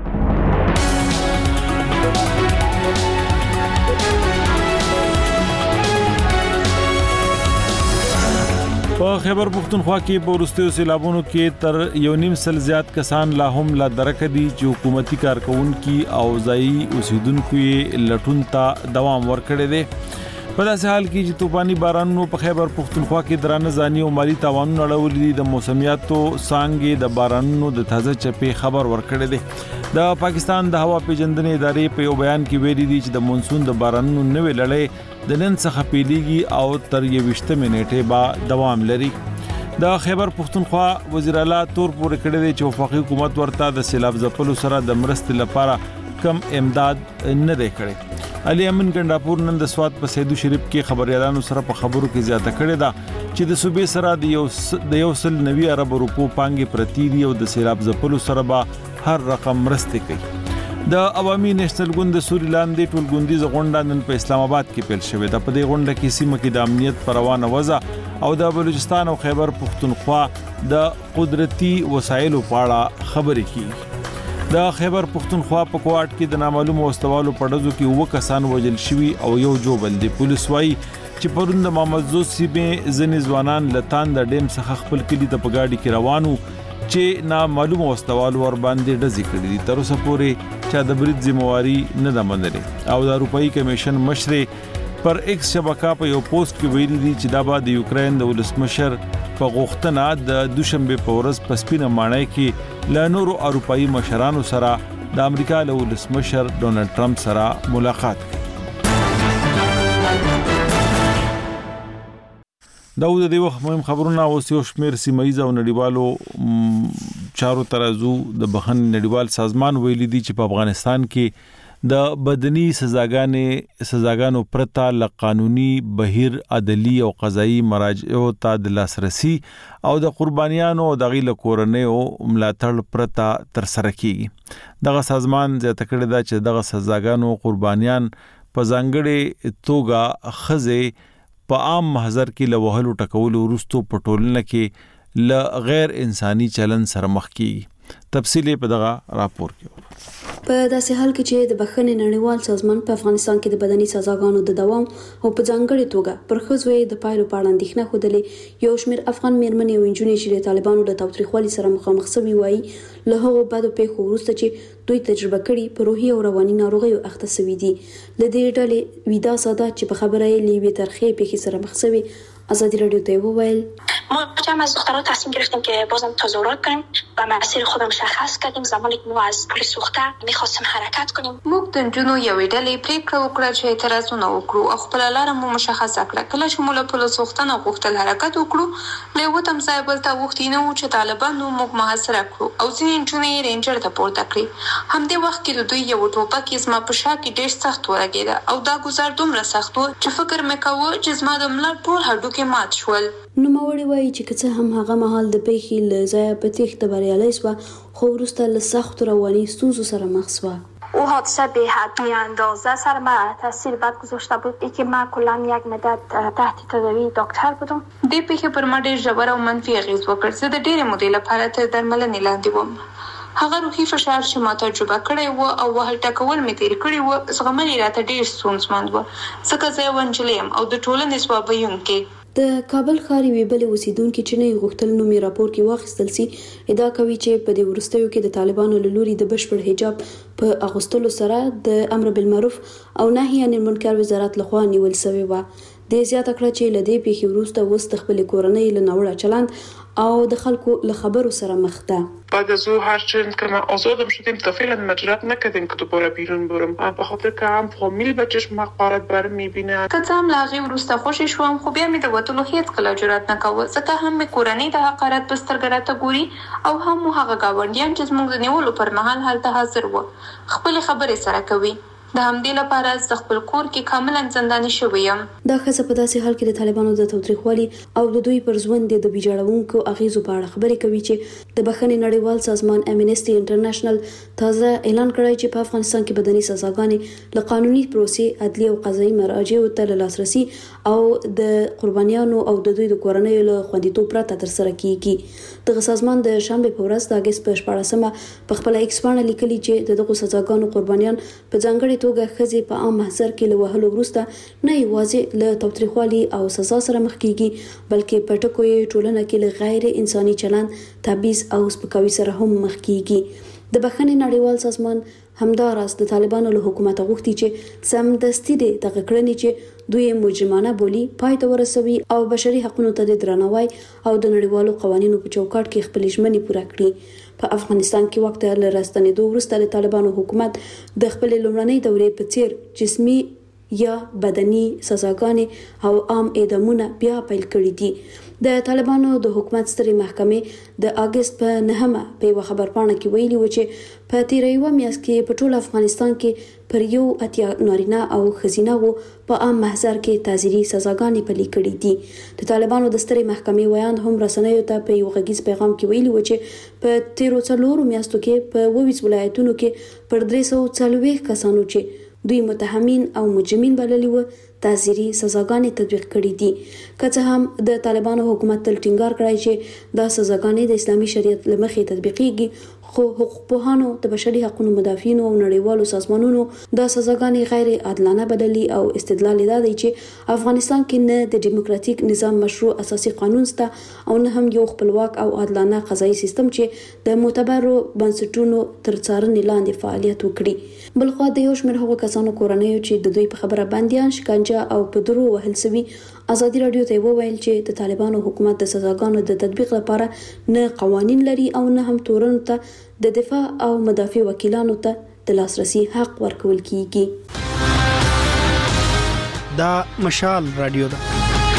په خیبر پختونخوا کې په وروستیو سیلابونو کې تر 1.5 سل زیات کسان لا هم لا درکه دي چې حکومتي کارکونکو او ځایي اوسیدونکو یې لټون ته دوام ورکړی دی. په داسې حال کې چې طوفاني بارانونو په خیبر پختونخوا کې درانه ځاني او مالی تاوانونه اړولي دي. د موسمیاتو څانګې د بارانونو د تازه چپې خبر ورکړی دی. د پاکستان د هوا پیژندنې ادارې په یو بیان کې ویلي دي چې د مونسون د بارانونو نوې لړۍ د نن څخه پیلېږي او تر 21 نیټې به دوام لري. د خیبر پختونخوا وزیر اعلی تور پورې کړی دی چې وفاقي حکومت ورته د سیلاب ځپلو سره د مرستې لپاره کم امداد نه دی کړی. علي امین ګنداپور نن د سواد په سیدو شریف کې خبريالانو سره په خبرو کې زیاته کړې ده چې د صوبې سره د 190 ارب روپو پانګې پرتی دي او د سیلاب ځپلو سره به هر رقم مرستې کوي. د عوامي نېشنل ګوند د سوري لاندې ټولګوندیز غونډه نن په اسلام آباد کې پیل شوې ده. په دې غونډه کې سیمه کې د امنیت پر روانه وضع او د بلوچستان او خیبر پختونخوا د قدرتي وسایلو په اړه خبرې کیږي. د خیبر پختونخوا په کوټ کې د نامعلوم واستوالو په ډزو کې 9 کسان وژل شوي او یو جوبل دي. پولیس وايي چې پرون د محمد زو سیمه ځنې ځوانان لتان د ډیم څخه خپل کلی ته په گاډي کې روانو چې نامعلوم واستوالو ور باندې ډزې کړې دي. تر اوسه پورې چا د برید ذمہواری نه ده منلې او د اروپאי کمیشن مشر پر ایکس شبکه په یو پوسټ کې ویلي دي چې دا به د یوکرين د ولسمشر په غوښتنه د دوشنبه په ورځ په سپینه ماڼۍ کې له نورو اروپאי مشرانو سره د امریکا له ولسمشر ډونالد ټرمپ سره ملاقات کوي. دا د دې وخت مهم خبرونه او یو شمېر سیمایي او نړیوالو چارو ترازو د بخښنې نړیوال سازمان ویلي دي چې په افغانستان کې د بدني سزاګانو پرته ل قانوني بهیر عدالي او قضایي مراجعو ته د لاسرسي او د قربانیانو او د غیله کورنیو ملاتړ پرته تر سره کیږي. دغه سازمان زیاته کړی دا چې دغه سزاګانو قربانیان په ځانګړي توګه خزه په عام محضر کې له وهلو ټکولو وروسته په ټولنه کې ل غیر انساني چلن سره مخ کیږي. تفصیل په دغه راپور کې په داسې حال کې چې د بخښنې نړیوال سازمان په افغانستان کې د بدني سزاګانو د دوام او په ځانګړي توګه پر ښځو د پایلو په اړه اندېښنه ښودلې. یو شمېر افغان مېرمنې او نجونې چې د طالبانو د تاوتریخوالي سره مخامخ شوي وایي له هغو بدو پیښو وروسته چې دوی تجربه کړي په روحي او رواني ناروغیو اخته شوي دي. له دې ډلې ویدا ساده چې په خبره یې له یوې ترخې پیښې سره مخ شوي آزادی رادیو ته وویل ما جمع از دخترها تصمیم گرفتیم که بازم تظاهرات کنیم و مسیر خود مشخص کردیم. زمانی که ما از پل سوخته میخواستیم حرکت کنیم موږ د نجونو یوې ډلې پریکړه وکړه چې اعتراضونه وکړو او خپل لاره مو مشخصه کړه. کله چې مو له پل سوخته نه غوښتل حرکت وکړو له یو تمځای بل ته غوښتي نه و چې طالبانو موږ محاصره کړو او ځینې نجونې رینجر ته پورته کړې. همدې وخت کې د دوی یو ټوپک یې زما په شا کې ډېر سخت ولګېده او دا ګزار دومره سخت و چې فکر مې کاوه چې زما د ملا ټول هډوکي مات شول. نوموړی وایي چې که څه هم هغه مهال د پیښې له ځایه په تېښته بریالی شوه خو وروسته له سختو رواني ستونزو سره مخ شوه. او حادثه به حتمی اندازه سر من تاثیر بد گذاشته بود. ای که من کلا یک مدت تحت تداوی دکتر بودم. دې پیښې پر ما ډېر ژور او منفي اغېز وکړ. زه د ډېرې مودې لپاره تر درملنې لاندې وم. هغه روحي فشار چې ما تجربه کړی و او وهل ټکول مې تیر کړي و زغمل یې راته ډېر ستونزمن و ځکه زه یوه نجلۍ یم او د ټولنې ځوابوونکې. د کابل ښار یوې بلې اوسیدونکو چې نه غوښتل نوم یې راپور کې واخیستل سي ادعا کوي چې په دې وروستیو کې د طالبانو له لوري د بشپړ حجاب په اغوستلو سره د امر بالمعروف او نهي عن المنکر وزارت لخوا نیول شوی و. د زیاته کړه چې لدې پیښې وروسته وست خپل کورنۍ له ناوړه چلند او د خلکو له خبرو سره مخ ده. بعد از او هر چند که من آزادم شدیم تا فعلا مجرد نکردیم که دوباره بیرون برم به خاطر که هم فامیل به چشم حقارت برم میبینه. که څه هم له هغې وروسته خوشې شوم خو بیا مې د وتلو هېڅکله جرأت نه کوه ځکه هم مې کورنۍ د حقارت په سترګه راته ګوري او هم مو هغه ګاونډیان چې زموږ د نیولو پر مهال هلته حاضر وو خپلې خبرې سره کوي. د همدې لپاره زه خپل کور کې کاملا زنداني شوی یم. دا ښځه په داسې حال کې د طالبانو د تاوتریخوالي او د دوی پر ژوند د بیجاړونکو اغیزو په اړه خبرې کوي چې د بخښنې نړیوال سازمان امنیسټي انټرنیشنل تازه اعلان کړی چې په افغانستان کې بدني سزاګانې له قانوني پروسې عدلي او قضایي مراجعو ته لاسرسي او د قربانیانو او د دوی د کورنۍ له خوندیتوب پرته ترسره کیږي. دغه سازمان د شنبه په ورځ د اگست په 14مه په خپل ایکس باندې لیکلي چې دغه سزاګانو قربانیان په ځانګړي توګه خزي په عام محضر کې له وهلو وروسته نه یوازې له تاوتریخوالي او سزا سره مخ کیږي بلکې په ټکو یې ټولنه کې له غیر انساني چلند تبعیض او سپکاوي سره هم مخ کیږي. د بخښنې نړیوال سازمان همداراز د طالبانو له حکومت غوښتي چې سمدستي دغه کړنې چې دوی مجرمانه بولی پای ته ورسوي او بشري حقوقو ته د درناوي او د نړیوالو قوانینو په چوکاټ کې خپل ژمنې پوره کړي. په افغانستان کې وخت له راستنېدو وروسته د طالبانو حکومت د خپل لومړنۍ دورې په څیر جسمي یا بدني سزاګانې او عام اعدامونه بیا پیل کړي دي. د طالبانو د حکومت سترې محکمې د اگست په 9مه په یو خبرپاڼه کې ویلي و چې په تیر یو میاشت کې په ټول افغانستان کې پر یو اتیا نارینه او ښځینه په عام محضر کې تعزیري سزاګانې پلي کړي دي. د طالبانو د سترې محکمې ویان هم رسنیو ته په یو غږیز پیغام کې ویلي و چې په تیرو څلورو میاشتو کې په 22 ولایتونو کې پر 340 کسانو چې دوی متهمین او مجرمین بللي و تعزیري سزاګانې تطبیق کړي دي. که څه هم د طالبانو حکومت تل ټینګار کړی چې دا سزاګانې د اسلامي شریعت له مخې تطبیقېږي خو حقوقپوهانو د بشري حقوقو مدافعینو او نړیوالو سازمانونو دا سزاګانې غیر عادلانه بدلي او استدلال دی چې افغانستان کې نه د ډیموکراتیک نظام مشروع اساسي قانون شته او نه هم یو خپلواک او عادلانه قضایي سیستم چې د معتبرو بنسټونو تر څارنې لاندې فعالیت وکړي. بلخو د یو شمېر هغو کسانو کورنیو چې د دوی په خبره بندیان شکنجه او په درو وهل شوي ازادي رادیو ته وویل چې د طالبانو حکومت د سزاګانو د تطبیق لپاره نه قوانین لري او نه هم تورن ته د دفاع او مدافع وکیلانو ته د لاسرسي حق ورکول کیږي. دا مشال رادیو ده.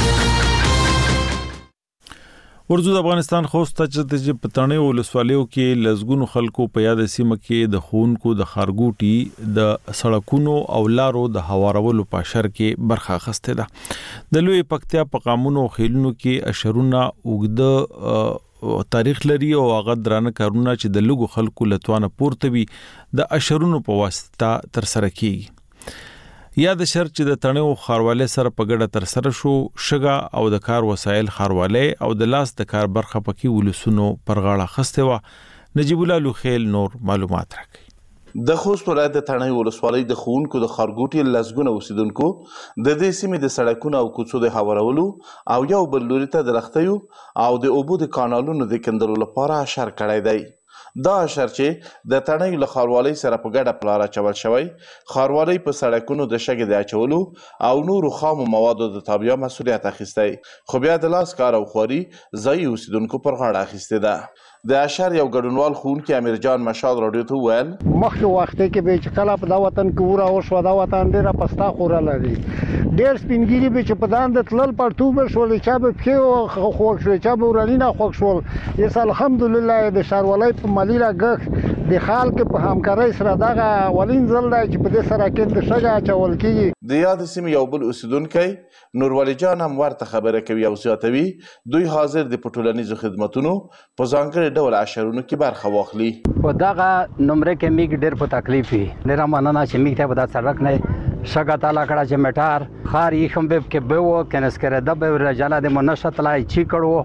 ورزو د افغانستان خوسته چې په تڼیو ولسوالیو کې لزګونو خلکو په یاد سیمه کې د خونکو د خارګوټي د سړکونو او لارو د هوارولو په شر کې برخه اخیسته ده. د لوی پکتیا په قانونو خېلونو کې اشرونه اوګد تاریخ لري او هغه درانه کارونه چې د لګو خلکو لتوانه پورته وي د اشرونو په واسطه تر سره کیږي. یا د شر چې د تڼیو خارواله سره په ګډه تر سره شو شګه او د کار وسایل خارواله او د لاس د کار برخه پکې ولسونو پر غاړه خسته و. نجیب الله لوخیل نور معلومات راکړي. د خوست ولایت د تڼیو ولسوالۍ د خونکو د خارګوټي لزګونه اوسیدونکو د دې سیمې د سړکونو او کوڅو د هوارولو او یو بل لوري ته د رختیو او د اوبو د کانالونو د کندلو لپاره اشر کړی دی. دا اشر چې د تڼیو له خاروالۍ سره په ګډه پلار اچول شوی خاروالۍ په سړکونو د شګې د اچولو او نورو خامو موادو د تابعیا مسؤلیت اخیستی خو بیا د لاس کار او خواري ځایي اوسیدونکو پر غاړه اخیستې ده. د اشر یو ګډونوال ښوونکی امیر جان مشال راډیو ته وویل مخکې وخت کې به چې کله په دا وطن کې وره وشوه دا وطن ډېره پسته خوره لري ډېر سپینګیري به چې په دانده تلل پرتو به شول چا به پښې خوږ شول چا به ورالي نه خوږ شول. یس الحمدلله د ښاروالۍ په مالي راګښ د خلکو په همکارۍ سره دغه اولین ځل دی چې په دې سره کې د شګه اچول کېږي. د یاد سیمې یو بل اوسیدونکی نورولي جان هم ورته خبره کوي او زیاتوي دوی حاضر د په ټولنیزو خدمتونو په ځانګړي ډول اشرونو کې برخه واخلي. په دغه نمره کې میګ ډېر په تکلیف وي ډېره مننه چې میګ ته په دا سړک نه شګه تعالی کړه چې میټار خار یې هم به کې به و کنس کړه د به رجاله د منشت لای چی کړو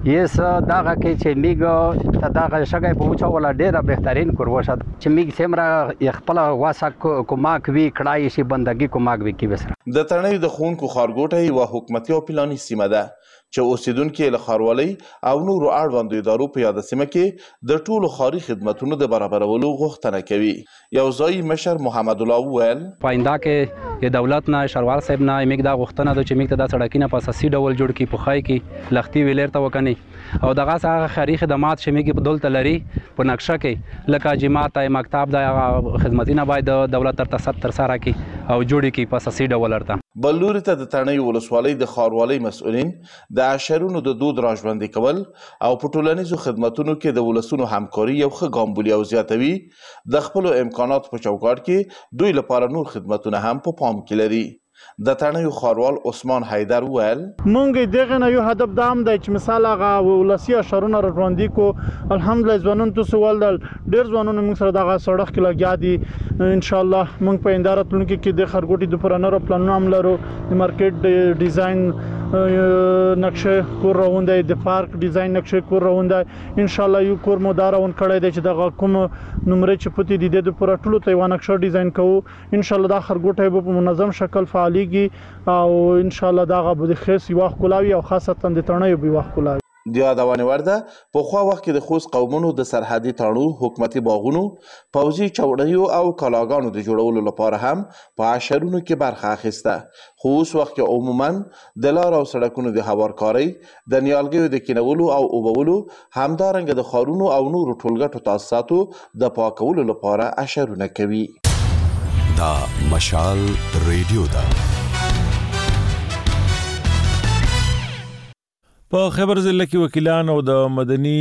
یس دغه کې چې میګ ته دغه شګه په وچا ولا ډیره بهترین کوروشه چې میګ سمرا خپل واسه کوماک وی کړای شي بندګي کوماک وی کی بسره د تړنۍ د خونکو ښارګوټی یوه حکومتي او پلاني سیمه ده چې اوسیدونکي له ښاروالۍ او نورو اړوندو ادارو په یاده سیمه کې د ټولو ښاري خدمتونو د برابرولو غوښتنه کوي. یو ځایي مشر محمد الله وویل پاینده کې د دولت نه شروال صاحب نه میګ دا غوښتنه ده چې میګ ته د سړکینه په اساسي ډول جوړ کړي په خای کې لختي ویلر ته وکني او دغه هغه خاري خدمات چې میګ په دولت لري په نقشه کې لکه جماعت مکتب د خدماتینه باید دولت تر سره کی او جوړ کی په اساسي ډول ورته. بل لوري ته د تڼۍ ولسوالۍ د ښاروالۍ مسؤلین د عشرونو د دود راژوندي کول او په ټولنیزو خدمتونو کې د ولسونو همکاري یو ښه ګام بولي او زیاتوي د خپلو امکاناتو په چوکاټ کې دوی لپاره نور خدمتونه هم په پام کې لري. د تڼیو ښاروال عثمان حیدر وویل مونږ دغه نه یو هدف دام دی چې مثال هغه ولسی اشرونه راژوندي کو الحمدلله ځوانان تاسو ولدل ډیر ځوانان موږ سره دغه سړک کې لګیا دي ان شاء الله موږ په انداره تلونکو کې د خرګوټي د پرانو پلانونه هم لرو د مارکیټ ډیزاین نقشه کور روندای د پارک ډیزاین نقشه کور روندای ان شاء الله یو کور مو دارون کړی دی چې دغه کوم نمبر چې پتی دي د پورا ټولو ته یو نقشه ډیزاین کوو ان شاء الله دا خرګوټي په منظم شکل فعالیږي او ان شاء الله دا غو د خاص یو خلاوي او خاصه د تڼیو به وخت خلاوي. د یادونه ورده په خو وخت کې د خوست قومونو د سرحدي تړو حکومتي باغونو پوځي چوډیو او کلاګانو د جوړولو لپاره هم په عشرونو کې برخه اخیسته خو اوس وخت کې عموما د لار او سړکونو د هوارکارۍ د نیالګیو د کینولو او اوبولو همدارنګه د ښارونو او نورو ټولګټو تاسیساتو د پاکولو لپاره عشرونه کوي. دا مشال ریډیو ده. په خیبر ضلع کې وکیلان او د مدني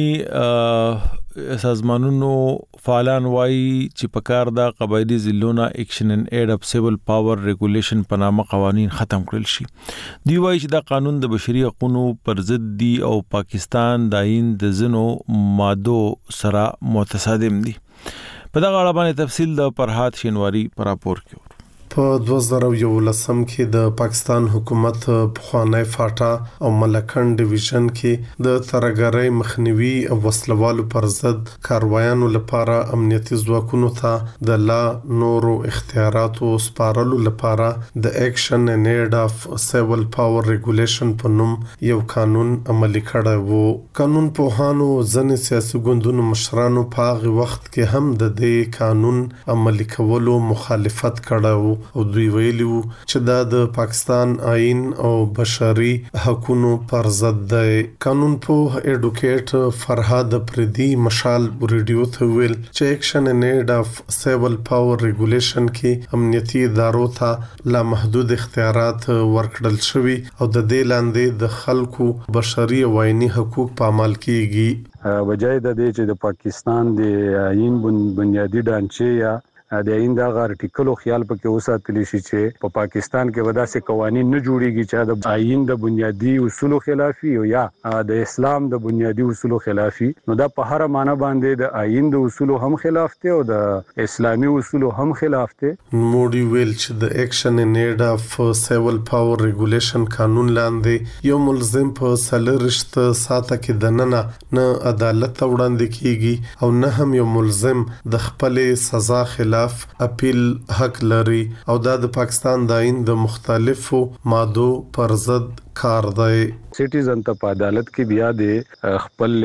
سازمانونو فعالان وایي چې په کار د قبایلی ضلعونو اکشن ان ایډ اپ سیول پاور ریګولیشن په نامه قوانین ختم کړل شي. دی وایي چې دا قانون د بشري حقوقو پر ضد دی او پاکستان د آئین د ځینو مادو سره متصادم دي. په دغه اړه باندې تفصیل د فرحات شینواری پر راپور کې په 2011 کې د پاکستان حکومت پخوانی فاټا او ملکن ډیویژن کې د ترګرۍ مخنیوي او وسلوالو پر ضد کاروایانو لپاره امنیتي ځواکونو ته د لا نورو اختیاراتو سپارلو لپاره د اکشن ان ایډ اف سیول پاور ریګولیشن په نوم یو قانون عملي کړی وو. قانون پوهانو ځینې سیاسي ګوندونو مشرانو په هغه وخت کې هم د دې قانون عملي کولو مخالفت کړی وو او دوی ویلي وو چې دا د پاکستان آئین او بشري حقوقو پر ضد دی. قانون په ایډوکیټ فرهاد پردي مشال ریډیو ته ویل چې اکشن ان ایډ اف سیول پاور ریګولیشن کې امنیتي ادارو ته لا محدود اختیارات ورکړل شوي او د دې لاندې د خلکو بشري او آئینی حقوق په عمل کېږي. وجه د دې چې د پاکستان د آئین بنیادی ډانچې یا د آئین دا ارټیکلو خیال پکې وساتلی شي چې په پاکستان کې وداسې قوانين نه جوړيږي چې د آئین د بنیادی اصولو خلافي او یا د اسلام د بنیادی اصولو خلافي نو دا په هر معنی باندې د آئین د اصولو هم خلاف دی او د اسلامي اصولو هم خلاف دی. موډي ویل چې د اکشن ان ایډ اف سیول پاور ریګولیشن قانون لاندې یو ملزم په سلرشت ساته کې دننه نه عدالت وړاندې کیږي او نه هم یو ملزم د خپل سزا خلاف اپیل حق لري او دا د پاکستان د آئین د مختلفو مادو پر ضد کار دی. سټیزن ته په عدالت کې بیا د خپل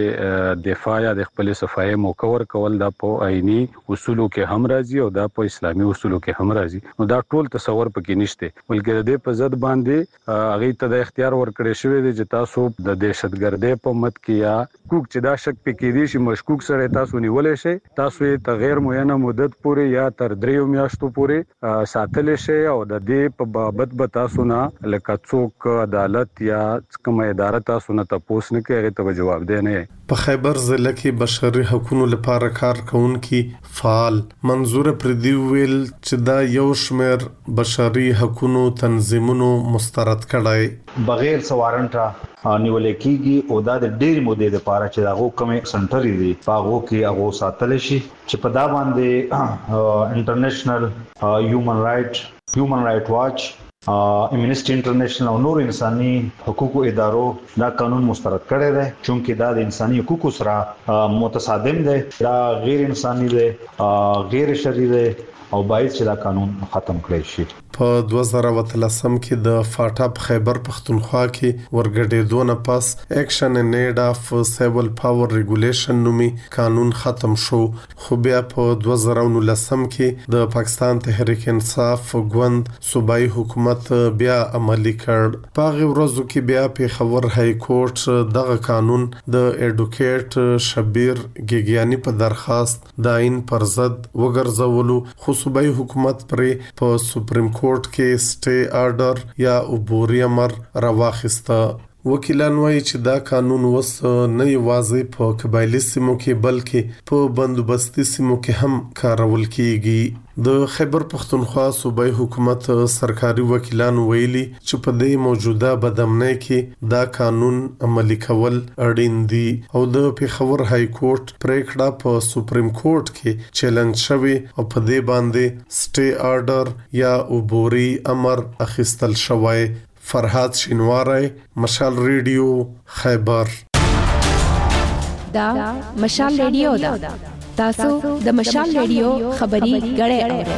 دفاع یا د خپل صفای موکور کول دا په آئینی اصولو کې هم راځي او دا په اسلامي اصولو کې هم راځي. نو دا ټول تصور پکې نشته بلکې د په ضد باندې هغه ته د اختیار ورکړی شوی دی چې تاسو د دهشتګردۍ په مت کې یا کوک چې دا شک پکې دي چې مشکوک سره تاسو نیولې شي تاسو یې تغیر معینه مدت پورې یا تر 3 میاشتو پورې ساتل شي او د دې په بابت به تاسو نه لکه څوک عدالت یا کومه اداره تاسو نه تاسو نه کوي ته جواب دی نه. په خیبر ضلع کې بشري حقوقو لپاره کار کوونکي فعال منظور پردي ویل چې دا یو شمېر بشري حقوقو تنظیمونو مسترد کړای بغیر سوارنټا نیولې کیږي او دا د ډېر مودې لپاره چې دا کومه سنټر دی پاغو کې هغه ساتل شي چې په دا باندې انټرنیشنل هیومن رائټ واچ امنیسټي انټرنیشنل او نور انساني حقوقو ادارو دا قانون مسترد کړی دی چې دا د انساني حقوقو سره متصادم دی، دا غیر انساني دی، غیر شرعي دی او باید چې دا قانون ختم کړی شي. په 2013 کې د فاټا په خیبر پختونخوا کې ورګډېدو نه پس اکشن ان ایډ اف سیول پاور ریګولیشن نومي قانون ختم شو، خو بیا په 2019 کې د پاکستان تحریک انصاف ګوند صوبایي حکومت بیا عملی کړ. په هغه ورځو کې بیا پیښور های کورټ دغه قانون د ایډوکیټ شبیر ګیګیانی په درخواست د عین پر ضد وګرځولو، خو صوبایي حکومت پرې په سپریم کورټ کې سټې آرډر یا عبوري امر راواخیسته. وکیلان وایي چې دا قانون وس نه یوازې په قبایلی سیمو کې بلکې په بندوبستي سیمو کې هم کارول کیږي. د خیبر پختونخوا صوبایي حکومت سرکاري وکیلان ویلي چې په دې موجوده بدامنۍ کې دا قانون عملي کول اړین دي او د پیښور های کورټ پریکړه په سپریم کورټ کې چیلنج شوی او په دې باندې سټې آرډر یا عبوري امر اخیستل شوی. فرهاد شینواری، مشال ریډیو، خیبر. دا مشال ریډیو دا تاسو د مشال ریډیو خبري غړې اورئ.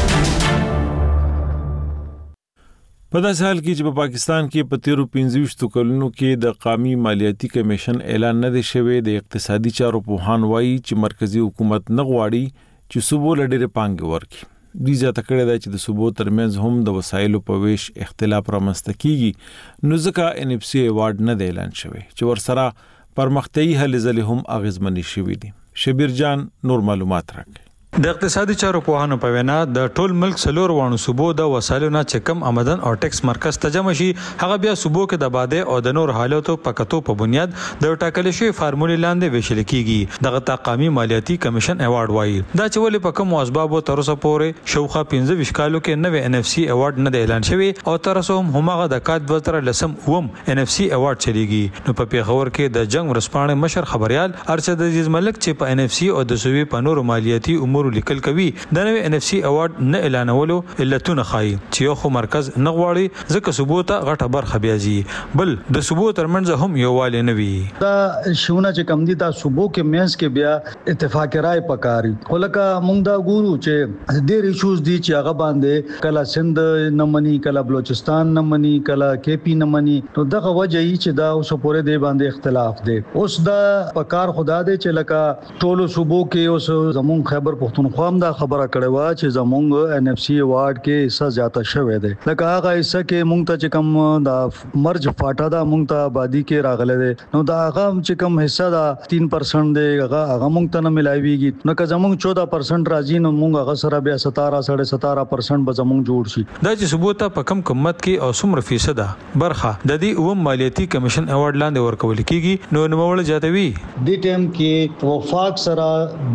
په داسې حال کې چې په پاکستان کې په 13-15 کلونو کې د قومي مالیاتي کمیشن اعلان نه دی شوی، د اقتصادي چارو پوهان وایي چې مرکزی حکومت نه غواړي چې صوبو لډېره پانګه ورکړي. دوی زیاته کړې ده چې د صوبو ترمنځ هم د وسایلو په ویش اختلاف رامنځته کیږي، نو ځکه NFC ایوارډ نه دی اعلان شوی چې ورسره پرمختیایي هلې ځلې هم اغیزمنې شوي دي. شبیر جان نور معلومات راکړي. د اقتصادي چارو پوهانو په وینا د ټول ملک څلور وانو صوبو د وسایلو نه چې کم آمدن او ټیکس مرکز ته جمع شي، هغه بیا صوبو کې د باده او د نور حالاتو په کتو په بنیاد د ټاکل شوی فارمولې لاندې ویشل کیږي. دغه تقامی مالیاتي کمیشن ایوارډ وایي. دا چې ولې په کوم اسبابو تر اوسه پورې شوخه 15 کالو کې نوې NFC ایوارډ نه دی اعلان شوی او تر اوسه هم هغه د کات 2013 NFC ایوارډ چلیږي. نو په پیښور کې د جنگ ورسپانې مشر خبريال ارشد عزیز ملک چې په NFC او د صوبې په نورو مالیاتي امور لیکل کوي، د نوې NFC ایوارډ نه اعلانولو علتونه خایي چې یو خو مرکز نه غواړي ځکه صوبو ته غټه برخه بیازي، بل د صوبو ترمنځ هم یووالی نه وي. دا شونه چې کم دي دا صوبو کې مینس کې بیا اتفاق رائے پکاري، ولکه موږ دا ګورو چې ډېر ایشوز دي چې هغه باندې کله سند نه مني، کله بلوچستان نه مني، کله KP نه مني، نو دغه وجه یې چې دا اوس پورې دی باندې اختلاف دی. اوس دا پکار خدا دی چې لکه ټولو صوبو کې اوس زمون خیبر پختونخوا دا خبره کړې و چې زمونږ NFC ایوارډ کې حصہ زیاته شوې ده، لکه هغه حصہ کې مونږ ته چې کم دا مرج فاټا دا مونږ ته آبادی کې راغله ده، نو دا هغه چې کم حصہ دا 3% دی هغه مونږ ته نه ملایويږي، نو که زمونږ 14% راځي نو مونږ هغه سره بیا 17.5% به زمونږ جوړ شي. دا چې ثبوت په کم قیمت کې او څومره فیصد برخه د دې اوم مالیاتي کمیشن ایوارډ لاندې ورکول کیږي، نو نوموړ جاتوي د ټیم کې وفاق سره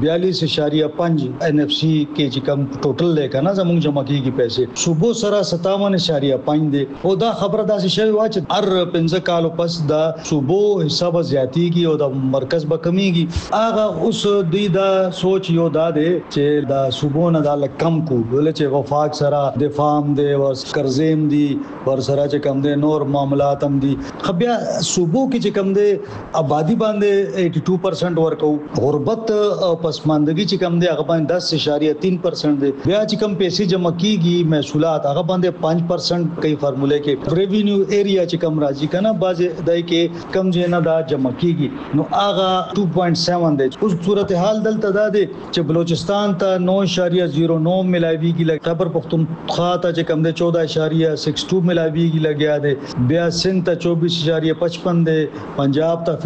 42.5 NFC کې چې کوم ټوټل لیکنه زموږ جمع کیږي پیسې صوبو سره 57.5 دي، او دا خبره داسې شوی و چې هر 15 کالو پس دا صوبو حساب زیاتیږي او د مرکز به کمیږي. هغه اوس دوی دا سوچ یو دا دی چې دا صوبو نه دا کم کو ولې چې وفاق سره د فارم دی او قرضیم دي ور سره چې کم دي نور معاملات هم دي، خو بیا صوبو کې چې کم دي آبادی باندې 82% ورکو، غربت او پسماندګي چې کم دي هغه باندې 10.3% دی، بیا چې کم پیسې جمع کیږي محصولات هغه باندې 5% کوي فارموله کې، ریوینیو ایریا چې کم راځي کنه باز دای کې کم جنا دا جمع کیږي نو هغه 2.7 دی. اوس صورتحال دلته دا دی چې بلوچستان ته 9.09 ملایويږي، لکه خیبر پختونخوا ته چې کم دی 14.62 ملایويږي لګیا دی، بیا سند ته 24.55 دی، پنجاب ته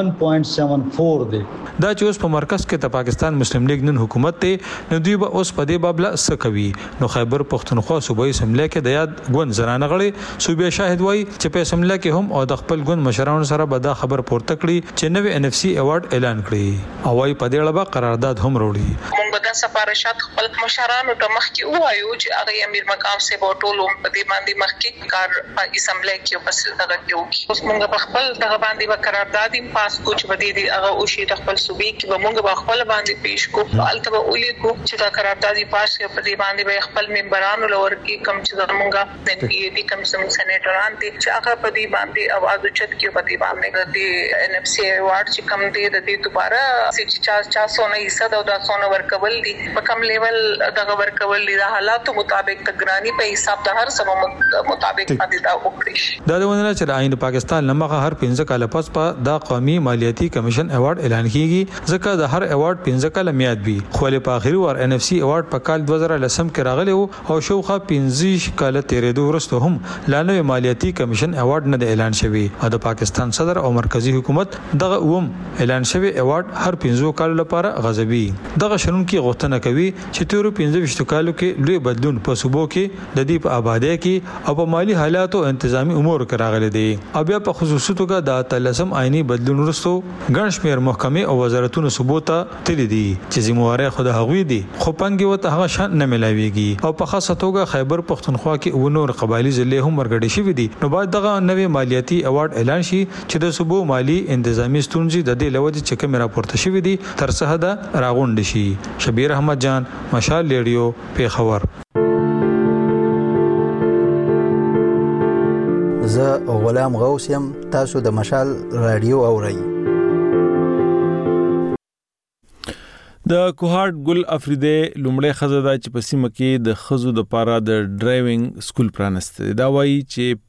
51.74 دی. دا چې اوس په مرکز کې د پاکستان مسلم لیگ نن حکومت ته نو دوی به اوس په دې بابله سکوي. نو خیبر پختونخوا صوبایي اسمبلی کې د یاد ګوند زنانه غړي صوبې شاهد وای چې په اسمبلی کې هم او د خپل ګوند مشرانو سره به دا خبر پورته کړي چې نوې NFC ایوارډ اعلان کړي او وايي په دې اړه به قرارداد هم وروړي. دا سفارشات خپل مشرانو ته مخکې وایو چې هغه امیر مقام سه بوټولو په دې باندې مخکې کار په اسمبلی کې بس دغه کې اوس موږ په خپل دغه باندې وقرارداد پاس کو چې بدی هغه او شي د خپل صوبې کې موږ په خپل باندې پیش کو البته ولې کو چې دا قرارداد پاس کې په دې باندې خپل ممبرانو لور کې کم چې موږ د پی ای ډي کم سېنیټران دي چې هغه په دې باندې आवाज اوچت کې په دې باندې د ان اف سی ایوارډ چې کم دی د دې دوباره چې 400% او 200 ورکول دي په کم لیول دغه ورکول دي د حالاتو مطابق تګرانی په حساب د هر سبب مطابق باندې دا وکړي. دا د وننه چې آئین پاکستان لمغه هر 15 کال پس په دا قومي مالیاتي کمیشن ایوارډ اعلان کیږي ځکه د هر ایوارډ 15 کال میاد وي خو له اخري ور ان اف سی ایوارډ په کال 2010 کې راغلی او شوخه 15 کال تیرېدو وروسته هم لا نوې مالیاتي کمیشن ایوارډ نه اعلان شوی او د پاکستان صدر او مرکزی حکومت دغه اعلان شوی ایوارډ هر 15 کال لپاره غضبي دغه شنن کې غوښتنه کوي چې تیر 15 کالو کې لوی بدلون په صوبو کې د دې په آبادی کې او په مالی حالاتو انتظامی امور راغلي دي او بیا په خصوصي توګه د تلسم آئینی بدلون وروسته ګڼ شمېر محکمې او وزارتونو صوبو ته تللي دي چې ذمہواره خود هغوی دي خو پنګي وته هغه شان نه ملاويږي او په خاصه توګه خیبر پختونخوا کې ونور قبایلی ضلع هم ورګړي شوی دي نو بعد دغه نوې مالیاتي ایوارډ اعلان شي چې د صوبو مالی انتظامی ستونزې د دې لودي چې کوم راپورته شوی دي تر څه ده راغونډ شي. شبیر احمد جان مشال ریډیو پیښور. زه غلام غوث یم تاسو د مشال رادیو اورئ. د کوهاټ ګل افریدی لومړی خزه د چې په سیمه کې د خزو د پاره د ډرایوینګ سکول پرانسته دا وایي چې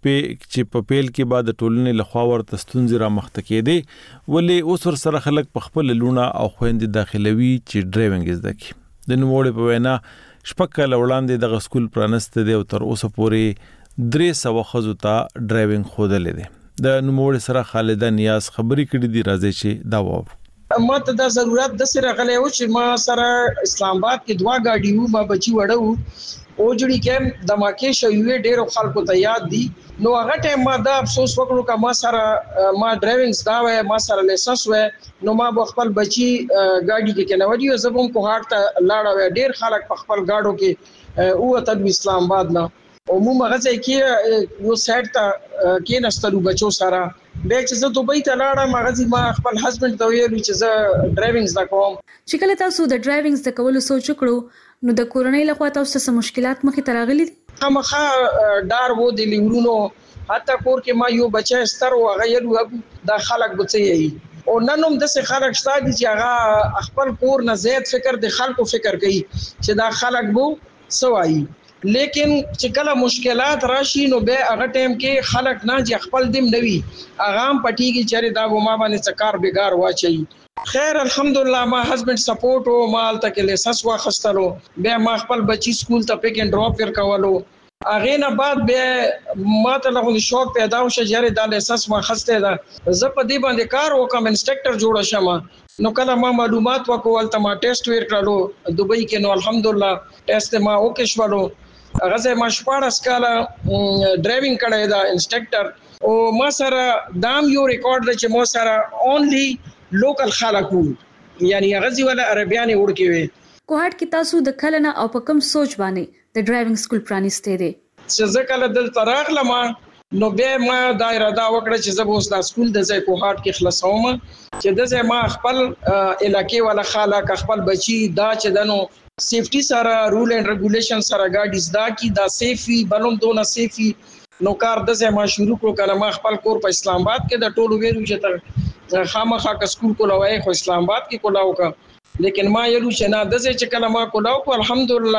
په پیل کې بعد ټولنې لخوا ورته ستونزې را مخته کېدې ولې اوس ور سره خلک په خپل لونه او خويندې داخلوي چې ډرایوینګ زده کړي. د نوموړي په وینا شپږ کال وړاندې دغه سکول پرانسته دی او تر اوسه پورې 300 خزو ته ډرایوینګ خودلې دي. د نوموړي سره خالده نیاز خبرې کړې دي راځي چې دا وو ما ته دا ضرورت د سره غلې و چې ما سره اسلام آباد کې دوا گاډي وو ما بچي وړو او جوړی کې د ماکه شوی ډېر خلکو ته یاد دي نو هغه ټیم ما دا افسوس وکړو چې ما سره ما ډرایوینګ زده وای ما سره لایسنس وای نو ما خپل بچي گاډي کې نه وډیو زبم کوهاټ ته لاړ و ډېر خلک په خپل گاډو کې او ته اسلام آباد نه او مو مغزه کې یو سایت ته کې نستلو بچو سره به چې زه دوبۍ ته لاړم مغزي ما خپل هسبند ته ویلو چې زه ډرایوینګ زده کوم. چې کله تاسو د ډرایوینګ زده کولو سوچ وکړو نو د کورنۍ لخوا تاسو څه مشکلات مخې ته راغلي دي؟ خامخا ډار وو د لیورونو حتی کور کې ما یو بچی ستر و غیرو د خلک بچي او ننوم د څه خلک شته چې هغه خپل کور نه زیات فکر د خلکو فکر کوي چې دا خلک بو سوای لیکن چې کله مشکلات راشي نو به هغه ټیم کې خلک نه چې خپل دیم نوي اغام پټیږي چې دا ما باندې څکار بیګار واچي. خیر الحمدلله ما هسبند سپورټ او مال تک لیسنس واخستلو به ما خپل بچی سکول ته پک اند ډراپ ورکولو اغه نه بعد به ما ته له شوق پیدا وشه چې دا لیسنس واخسته دا زه په دې باندې کار وکم انسټرکټر جوړ شم نو کله ما معلومات وکول ته ما ټیسټ ورکړلو دوبۍ کې نو الحمدلله ټیسټ ما وکړ شولو هغه زه ما 14 کاله ډرایوینګ کړی دا انسټرکټر او ما سره دام یو ریکارډ چې ما سره اونلی لوکل خلکو یعنی غزي ولا عربياني ورکی وي. کوهاټ کې تاسو د کلنه او په کوم سوچ باندې د ډرایوینګ سکول پرانیسته دي؟ چې زه کله دلته راغلم نو به ما دایره دا وکړه چې زه اوس د سکول د ځای کوهاټ کې خلاصوم چې د ځای ما خپل علاقې ولا خلک خپل بچي دا چې دنو سیفټي سره رول اینڈ ریګولیشن سره ګاډي زدا کی دا سیفي بلوم دونه سیفي نو کار د ځای ما شروع کړو کله ما خپل کور په اسلام آباد کې د ټولو ویرو چې تر خامخا کا سکول کولای خو اسلام آباد کې کولاو کا لیکن ما یلو چې نه د ځای چې کله ما کولاو کو الحمدلله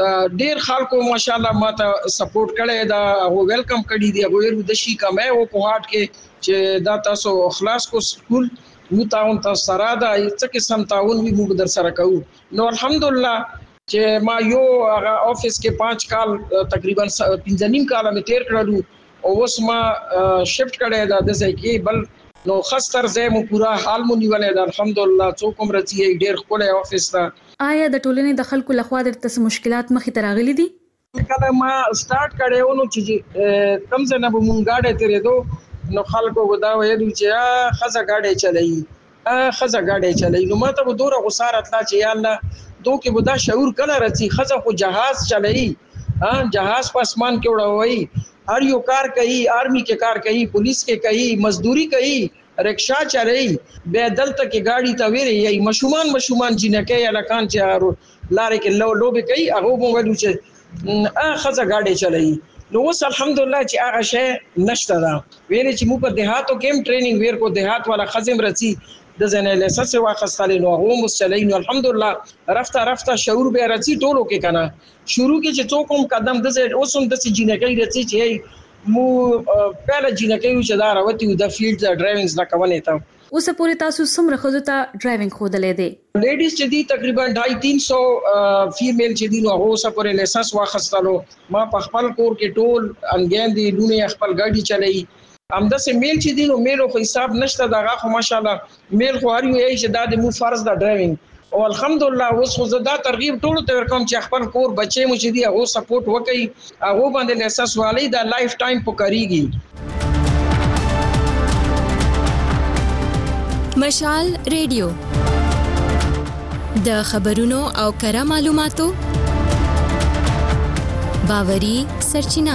ډیر خلکو ماشاءالله ما ته سپورټ کړي دا هو ویلکم کړي دی هغه ورو د شي کمه او کوهاټ کې چې دا تاسو اخلاص کو سکول نو تاون تاسو سره دا څه قسم تاون وی موږ در سره کوو نو الحمدلله چې ما یو هغه افیس کې 5 کال تقریبا 15 کال مې تیر کړلو او اوس ما شفت کړی دا د ځای کې بل نو خستر زې مو پورا حال مو نیولې دا الحمدلله څوک هم راځي ډیر خپل افیس ته. آیا د ټولنې د خلکو لخوا د تاسو مشکلات مخې ته راغلي دي؟ کله ما سٹارټ کړو نو چې کم څه نه مونږ غاډه تیرې دو نو خلکو ودا ویلو چې خزه گاډي چلایي خزه گاډي چلای نو ماته به دوره غسارت لا چې یا الله دوکې به دا شعور کله رچی خزه خو جهاز چلای جهاز په اسمان کې وړوي هر یو کار کوي آرمی کې کار کوي پولیس کې کوي مزدوري کوي رکشا چلای به دلته کې گاډي ته ویری یي مشومان جنکه یا لکان چې لارې کې لوبه کوي هغه مو وایو چې خزه گاډي چلای نو اوس الحمدلله چې هغه شی نشته دا ویلې چې موږ په دیهاتو کې ټریننګ ور کو دیهات والا خزم رچی د زنه لسس واخستل نو هغه مسلین الحمدلله رفته شعور به رچی ټولو کې کنه شروع کې چې څوک هم قدم د اوسم د جنکې رچی چې مو پهله جنکې چې دا راوتی د فیلډ د ډرایوینګز لا کوي ته اوس پورې تاسو سم رخصت ته ډرایوینګ خودلې دي لیډیز چې دي تقریبا 250 فیمیل چې دي نو هغه سپورې لیسنس واخستلو ما په خپل کور کې ټول انګین دي لونه خپل ګاډي چلای امده سه میل چې دي نو میلو خو حساب نشته دغه خو ماشاءالله میل خو هر یو یې چې دا د مو فرض د ډرایوینګ او الحمدلله اوس خو زدا ترغیب ټول ته ورکوم چې خپل کور بچي مو چې دي هغه سپورټ وکړي هغه باندې لیسنس والی دا لایف ټایم پکاريږي مشال ریډیو د خبرونو او کره معلوماتو باوري سرچینه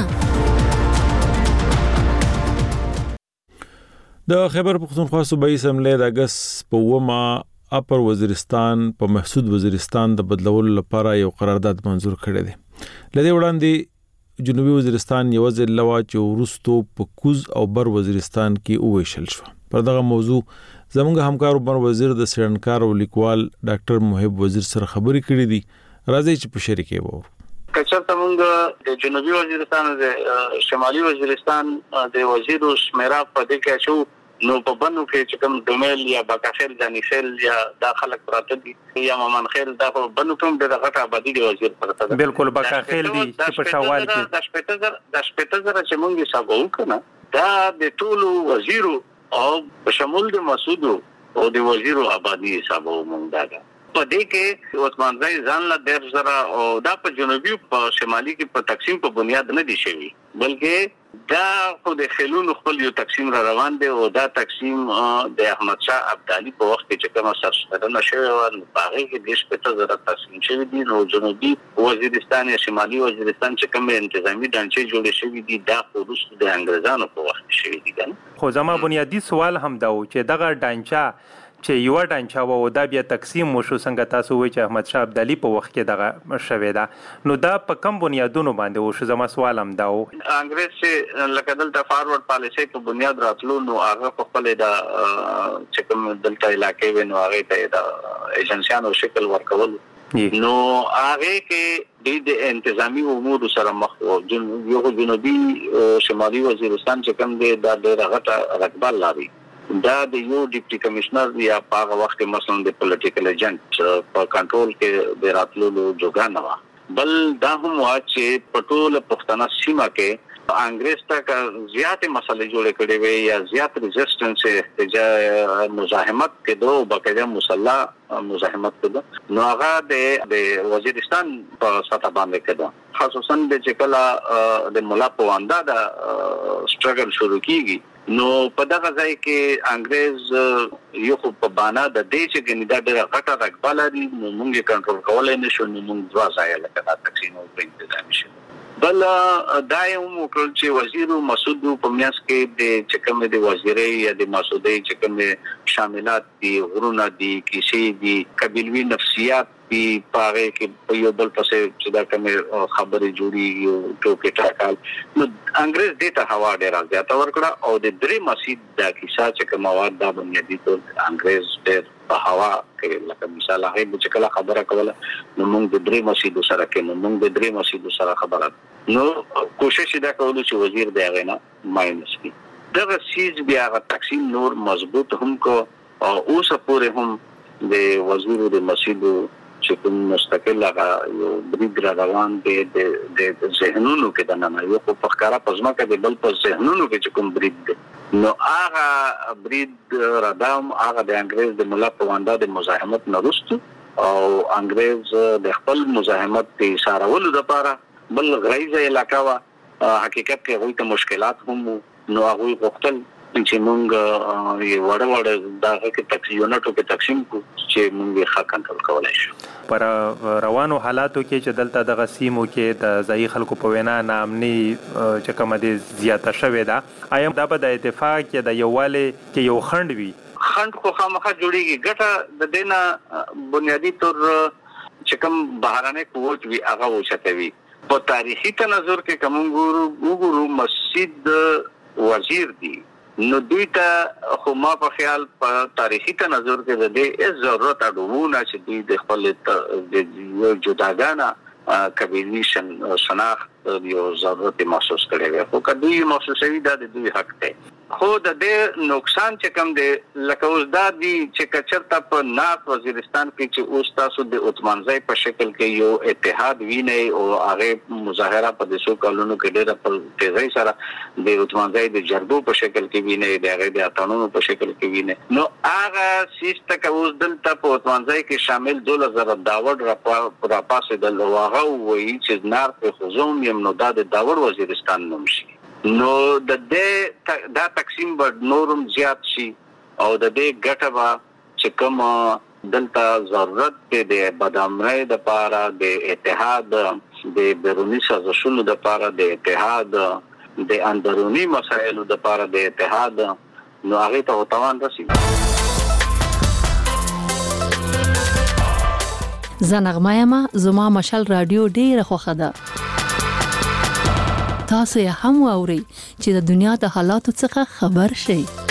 د خیبر پختونخوا صوبایي اسمبلی د اگست په ومه اپر وزیرستان په محسود وزیرستان د بدلولو لپاره یو قرارداد منزور کړی دی. لدې وړاندې جنوبي وزیرستان یو ځل لوا چې ورستو په کوز او بر وزیرستان کې وویشل شو. پر دغه موضوع زموږ همکار عمر وزیر د سرنکار او لیکوال ډاکټر محب وزیر سره خبرې کړې دي. راځي چې په شریکه وو کچته موږ د جنوبي وزیرستان د شمالي وزیرستان د وزیر شمیرا په دې کې شو نو په بنو کې چې کوم دومل یا باکخیر ځانیخل یا داخله پراته دي یا ممن خیر دا په بنو کوم د غټه آبادی د وزیر پراته دي بالکل باکخیر دي چې په شوال کې د شپږ چې موږ حساب وکړو دا د ټولو وزیرو او شمول د مسعود او د وزیر آبادی حساب ومنګ دا په دې کې عثمان زئی ځان لا ډېر زرا او دا په جنوبي په شمالي کې په تقسیم په بنیاد نه دي شوی بلکې دا خو د خلونو خپل یو تقسیم را روان دی او دا تقسیم د احمد شاه ابدالي په وخت کې چې کومه سرسره شوی و په هغه کې دیش په تزره تقسیم شوی دي نو جنوبي وزیرستان یا شمالي وزیرستان چې کومه انتظامی ډانچې جوړې شوی دي دا خو د انګريزانو په وخت شوی دي خو زما بنیادی سوال هم دا و چې دغه ډانچا چې یو ډانچا و دا بیا تقسیم وشو څنګه تاسو وایي چې احمد شاه ابدالي په وخت کې دغه شوی دا نو دا په کم بنیادونو باندې وشو زما سوال هم دا و انګريز چې لکه دلته فارورډ پالیسي په بنیاد راتلو نو هغه په خپل د چې کوم دلته علاقې ونو هغه ته د ایجنسیانو شکل ورکول نو هغه کې د انتظامی امور سره مخ او یو جنوبي شمالي وزیرستان چې کوم د غټه رقبه لري دا د یو ډیپټي کمشنر یا په هغه وخت کې مثلا د پولیټیکل ایجنټ په کنټرول کې د راتلو جوګا نه و بل دا هم وا چې په ټول پښتنه سیمه کې انګريز ته زیاتې مسلې جوړې کړې وي یا زیات ریزिस्टنس احتجاج مزاحمت کې دوه باقاعده مسلح مزاحمت کې نو هغه د وزیرستان په سطح باندې کېده خصوصا د چکلا د مولا پواندا د سټرګل شروع کیږي نو په دغه ځای کې انګريز یو په بانا د دې چې ګنې دا ډېر غټه رقبه لري نو موږ کنټرول کولای نشو نو موږ ځوا ځای لکه تقسیم او انتظام شي بل دایم وکړ چې وزیر مسعود په میاس کې د چکمې د وزیرۍ یا د مسعودي چکمې شاملات دي غرونه دي کیسې دي قبيلوي نفسيات دي پاره کې یو بل پسې چې دا کومه خبرې جوړي یو ټوکې ټاکل نو انګريز دې ته هوا ډېر زیاته ورکړه او د درې مسجد د کیسه چې کوم مواد دا بنیادی ټول انګريز ډېر په هوا کې لکه مثال هغه چې کله خبره کوله نو موږ د درې مسجد سره کې نو موږ د درې مسجد سره خبره نو کوشش دا کولو چې وزیر دی هغه نه ماینس کی دغه سیز بیا غا تقسیم نور مضبوط هم کو او اوس پورې هم د وزیر د مسجد چې کوم مستقل هغه یو برید روان دی د ذهنونو کې د نه یو په ښکارا پزما کې د بل په ذهنونو کې چې کوم برید دی نو هغه برید رادام هغه د انګريز د مولا پواندا د مزاحمت نرستو او انګريز د خپل مزاحمت په اشارهولو لپاره بل غریزه علاقه وا حقیقت کې وایي ته مشکلات هم نو هغه وختل چې موږ یو وړ دغه کې تقسیمونو کې تقسیم کو چې موږ ښه کنټرول کولای شو. پر روانو حالاتو کې چې دلته د غسیمو کې د ځای خلکو په وینا نامني چې کومه دي زیاته شوې ده، آیا دا به د اتفاق کې د یووالي کې یو خند وي؟ خند خو خامخا جوړیږي. ګټه د دینه بنیادی تور چې کوم بهرانه قوت وی هغه وچتوي. په تاریخي تناظر کې کوم وګورو مسجد وزیر دی، نو دوی ته خو ما په خیال په تاریخي تناظر کې د دې ضرورت اډوونه چې دوی د خپل د جداګانه قبیلي شناخت یو ضرورت محسوس کړي وي، خو کدی محسوسوي دا د دوی حق دی. خو د دې نقصان چې کوم دی لکه اوس دا دی چې کچرته په نارت وزیرستان کې چې اوس تاسو د عثمانزای په شکل کې یو اتحاد ویني او هغه مظاهره په دسو کالونو کې ډېر په تیزی سره د عثمانزای د جرګو په شکل کې ویني، د هغه د اتانونو په شکل کې ویني. نو هغه سیسته که اوس دلته په عثمانزای کې شامل 2000 داوړ را پاسې د لواغه وایي چې نارت خزوم یم، نو دا د داوړ وزیرستان نوم شي. نو د دې دا تقسیم به نورم زیات شي او د دې ګټه به چې کوم دلته ضرورت دی د بدامنۍ د پاره، د اتحاد، د بیرونی سازشونو د پاره، د اتحاد، د اندرونی مسایلو د پاره د اتحاد، نو هغه ته توان رسي. زنغمایما زما مشال رادیو ډیره خوښه ده. تاسو یې هم واورئ چې د دنیا د حالاتو څخه خبر شئ.